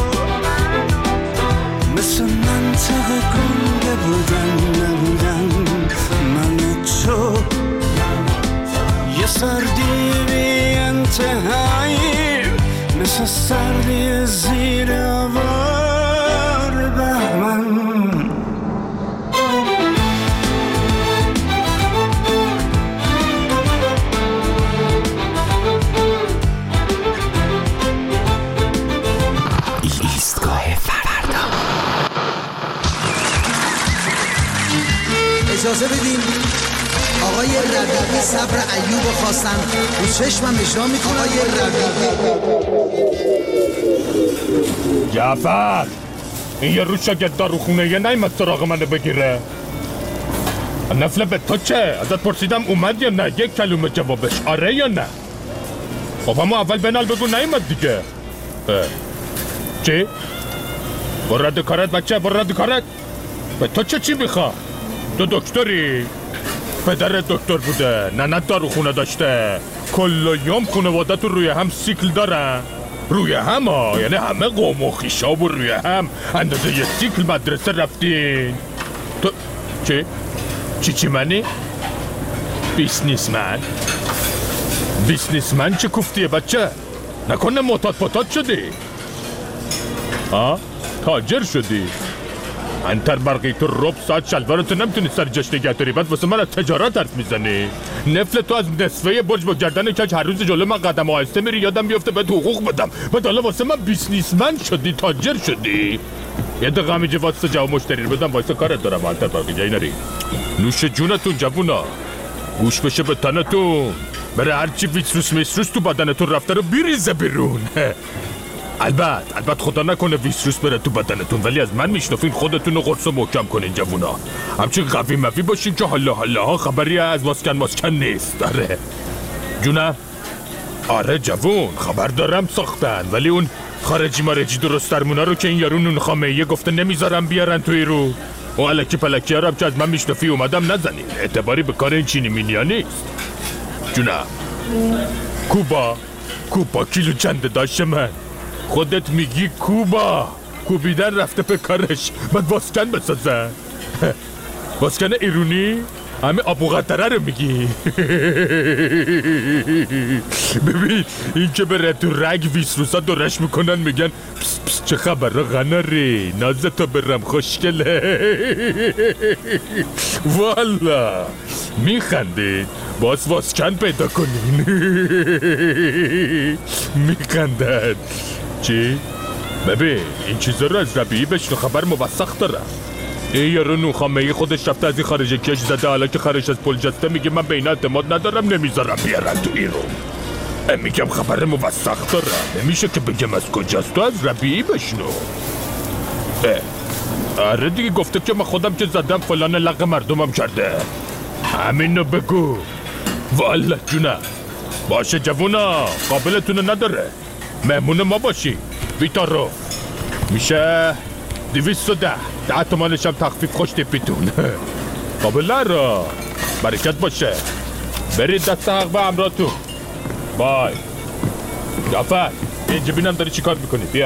مثل منطق گنده بودن نبودن. من و تو یه سردی بی انتهایی مثل سردی زیر آوار بهمن. اجازه بدین آقای ربیعی صبر ایوب خواستن رو چشمم اجرا میکنه. آقای ربیعی جعفر این یه روز شاگرد داروخونه یه نیمد سراغ منو بگیره. نفله به تو چه؟ ازت پرسیدم اومد یا نه؟ یک کلمه جوابش آره یا نه؟ خب همون اول بنال بگو نیمد دیگه. چی؟ برو رد کارت بچه، برو رد کارت. به تو چی میخوا؟ تو دکتری؟ پدر دکتر بوده، ننت داروخونه داشته، کل یوم خانواده تو روی هم سیکل دارن. روی هم ها، یعنی همه قوم و خیشاب و روی هم اندازه یه سیکل مدرسه رفتین. تو چی منی؟ بیسنیسمن؟ بیسنیسمن چه کوفتیه بچه؟ نکنه معتاد پتاد شدی؟ تاجر شدی؟ انتر برقی تو رب ساعت شلوارتو نمیتونی سر جاش نگه داری، بعد واسه من از تجارت حرف میزنی؟ نفل تو از نصفه برج با گردن کج هر روز جلو من قدم آهسته میری، یادم بیفته بهت حقوق بدم، بعد حالا واسه من بیسنیسمن شدی، تاجر شدی؟ یه دقیقه همیجه واسه جواب مشتری رو بدم، واسه کارت دارم. انتر برقی جایی نری. نوش جونتون جوونا، گوش بشه به تنتون، بره هرچی ویتروس تو بدنتون رفته رو بیریزه بیرون. البته خدا نکنه ویسروس بره تو بدنتون، ولی از من میشنفین خودتون رو قرص و محکم کنین جوونا. همچین قوی مفی باشین که حالا خبری از ماسکن نیست. داره جونم؟ آره جوون خبر دارم ساختن، ولی اون خارجی درست درمونا رو که این یارو نون خامه‌ایه گفته نمیذارم بیارن توی رو. و الکی پلکی ها رو که از من میشنفی اومدم نزنین، اعتباری به کار این چینی مینیا نیست. جونم؟ کوبا کیلو چنده داشته من؟ خودت میگی کوبیدن رفته به کارش، بعد واسکن بسازن. واسکن ایرونی؟ همه آب و قطره رو میگی. ببین این که بره تو رگ ویسروسا دورش میکنن میگن پس چه خبره غناری نازتو برم خوشگله. والا میخندید باز واسکن پیدا کنین. میخندن. چی؟ ببین این چیزا رو از ربیعی بشنو، خبر موثق دارم. این یارو نوخامه‌ای خودش رفته از این خارج کش زده، حالا که خارج از پل جسته میگه من به این اعتماد ندارم نمیذارم بیارن تو ایران. میگم خبر موثق دارم، نمیشه که بگم از کجاست، تو از ربیعی بشنو. آره دیگه گفته که من خودم که زدم فلان لق مردمم کرده، همینو بگو. والا جونم باشه جوونا، قابلتونو نداره، مهمون ما باشی. بیتارو میشه 210 تومانش هم تخفیف خوش تیپیتون. قابل را برکت باشه، برید دست حق به امراتون. بای جعفر اینجا بینم داری چی کار میکنی؟ بیا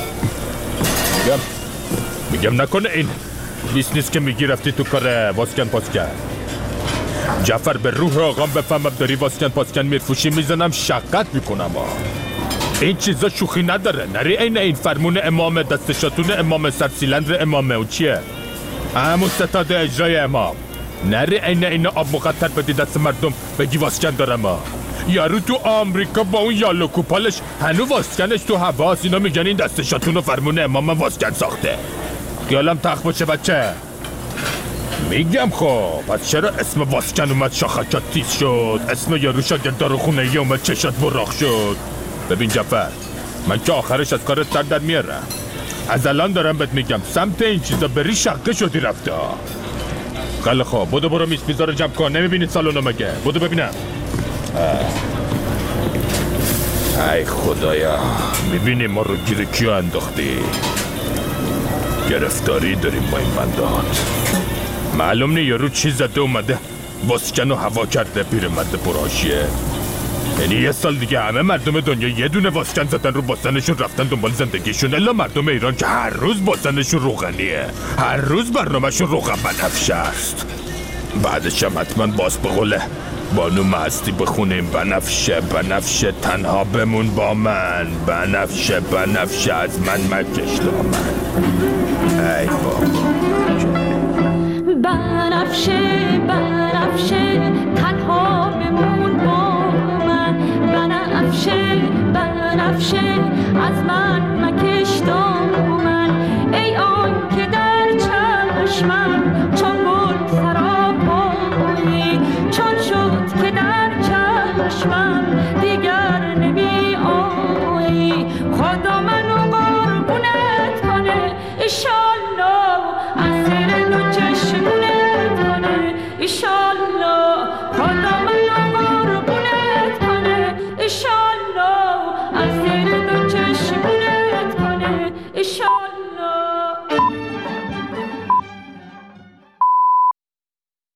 میگم نکنه این بیسنیس که میگی رفتی تو کار واسکن پاسکن. جعفر به روح آقام بفهمم داری واسکن پاسکن میفروشی میزنم شقت میکنم. این چیزا شوخی نداره، نری این فرمون امام دستشاتون امام سرسیلندر امامه و چیه؟ همون ستاد اجرای امام. نری این آب مقطر بدی دست مردم بگی واسکن دارم. یارو تو آمریکا با اون یالو کوپالش هنو واسکنش تو حواس، اینا میگن این دستشاتون و فرمون امام واسکن ساخته. خیالم تخت باشه بچه. میگم خب پس چرا اسم واسکن اومد شاخکات تیز شد، اسم یارو شاگرد داروخونه‌ای اومد چشات براق شد. ببین جعفر من که آخرش از کارت سر در میارم، از الان دارم بهت میگم سمت این چیزا بری شقه شدی رفته. خیلی خوب برو میز رو جمع کن، نمیبینی سالونو مگه؟ بودو ببینم. ای خدایا میبینی ما رو گیر کیو انداختی؟ گرفتاری داریم با این بندات. معلوم نی یارو چی زده اومده واسکن و هوا کرده پیرمرد پرهاشیه. یعنی یه سال دیگه همه مردم دنیا یه دونه واسکن زدن رو باسنشون رفتن دنبال زندگیشون، الا مردم ایران که هر روز باسنشون روغنیه، هر روز برنامهشون روغن بنفشه است. بعدش هم حتما باز به قوله بانو مستی بخونیم بنفشه تنها بمون با من، بنفشه از من مکش دامن. ای بابا بنفشه تنها بمون با من، بنفشه از من مکش دامن. ای آن که در چشمم چون گل سراب بشار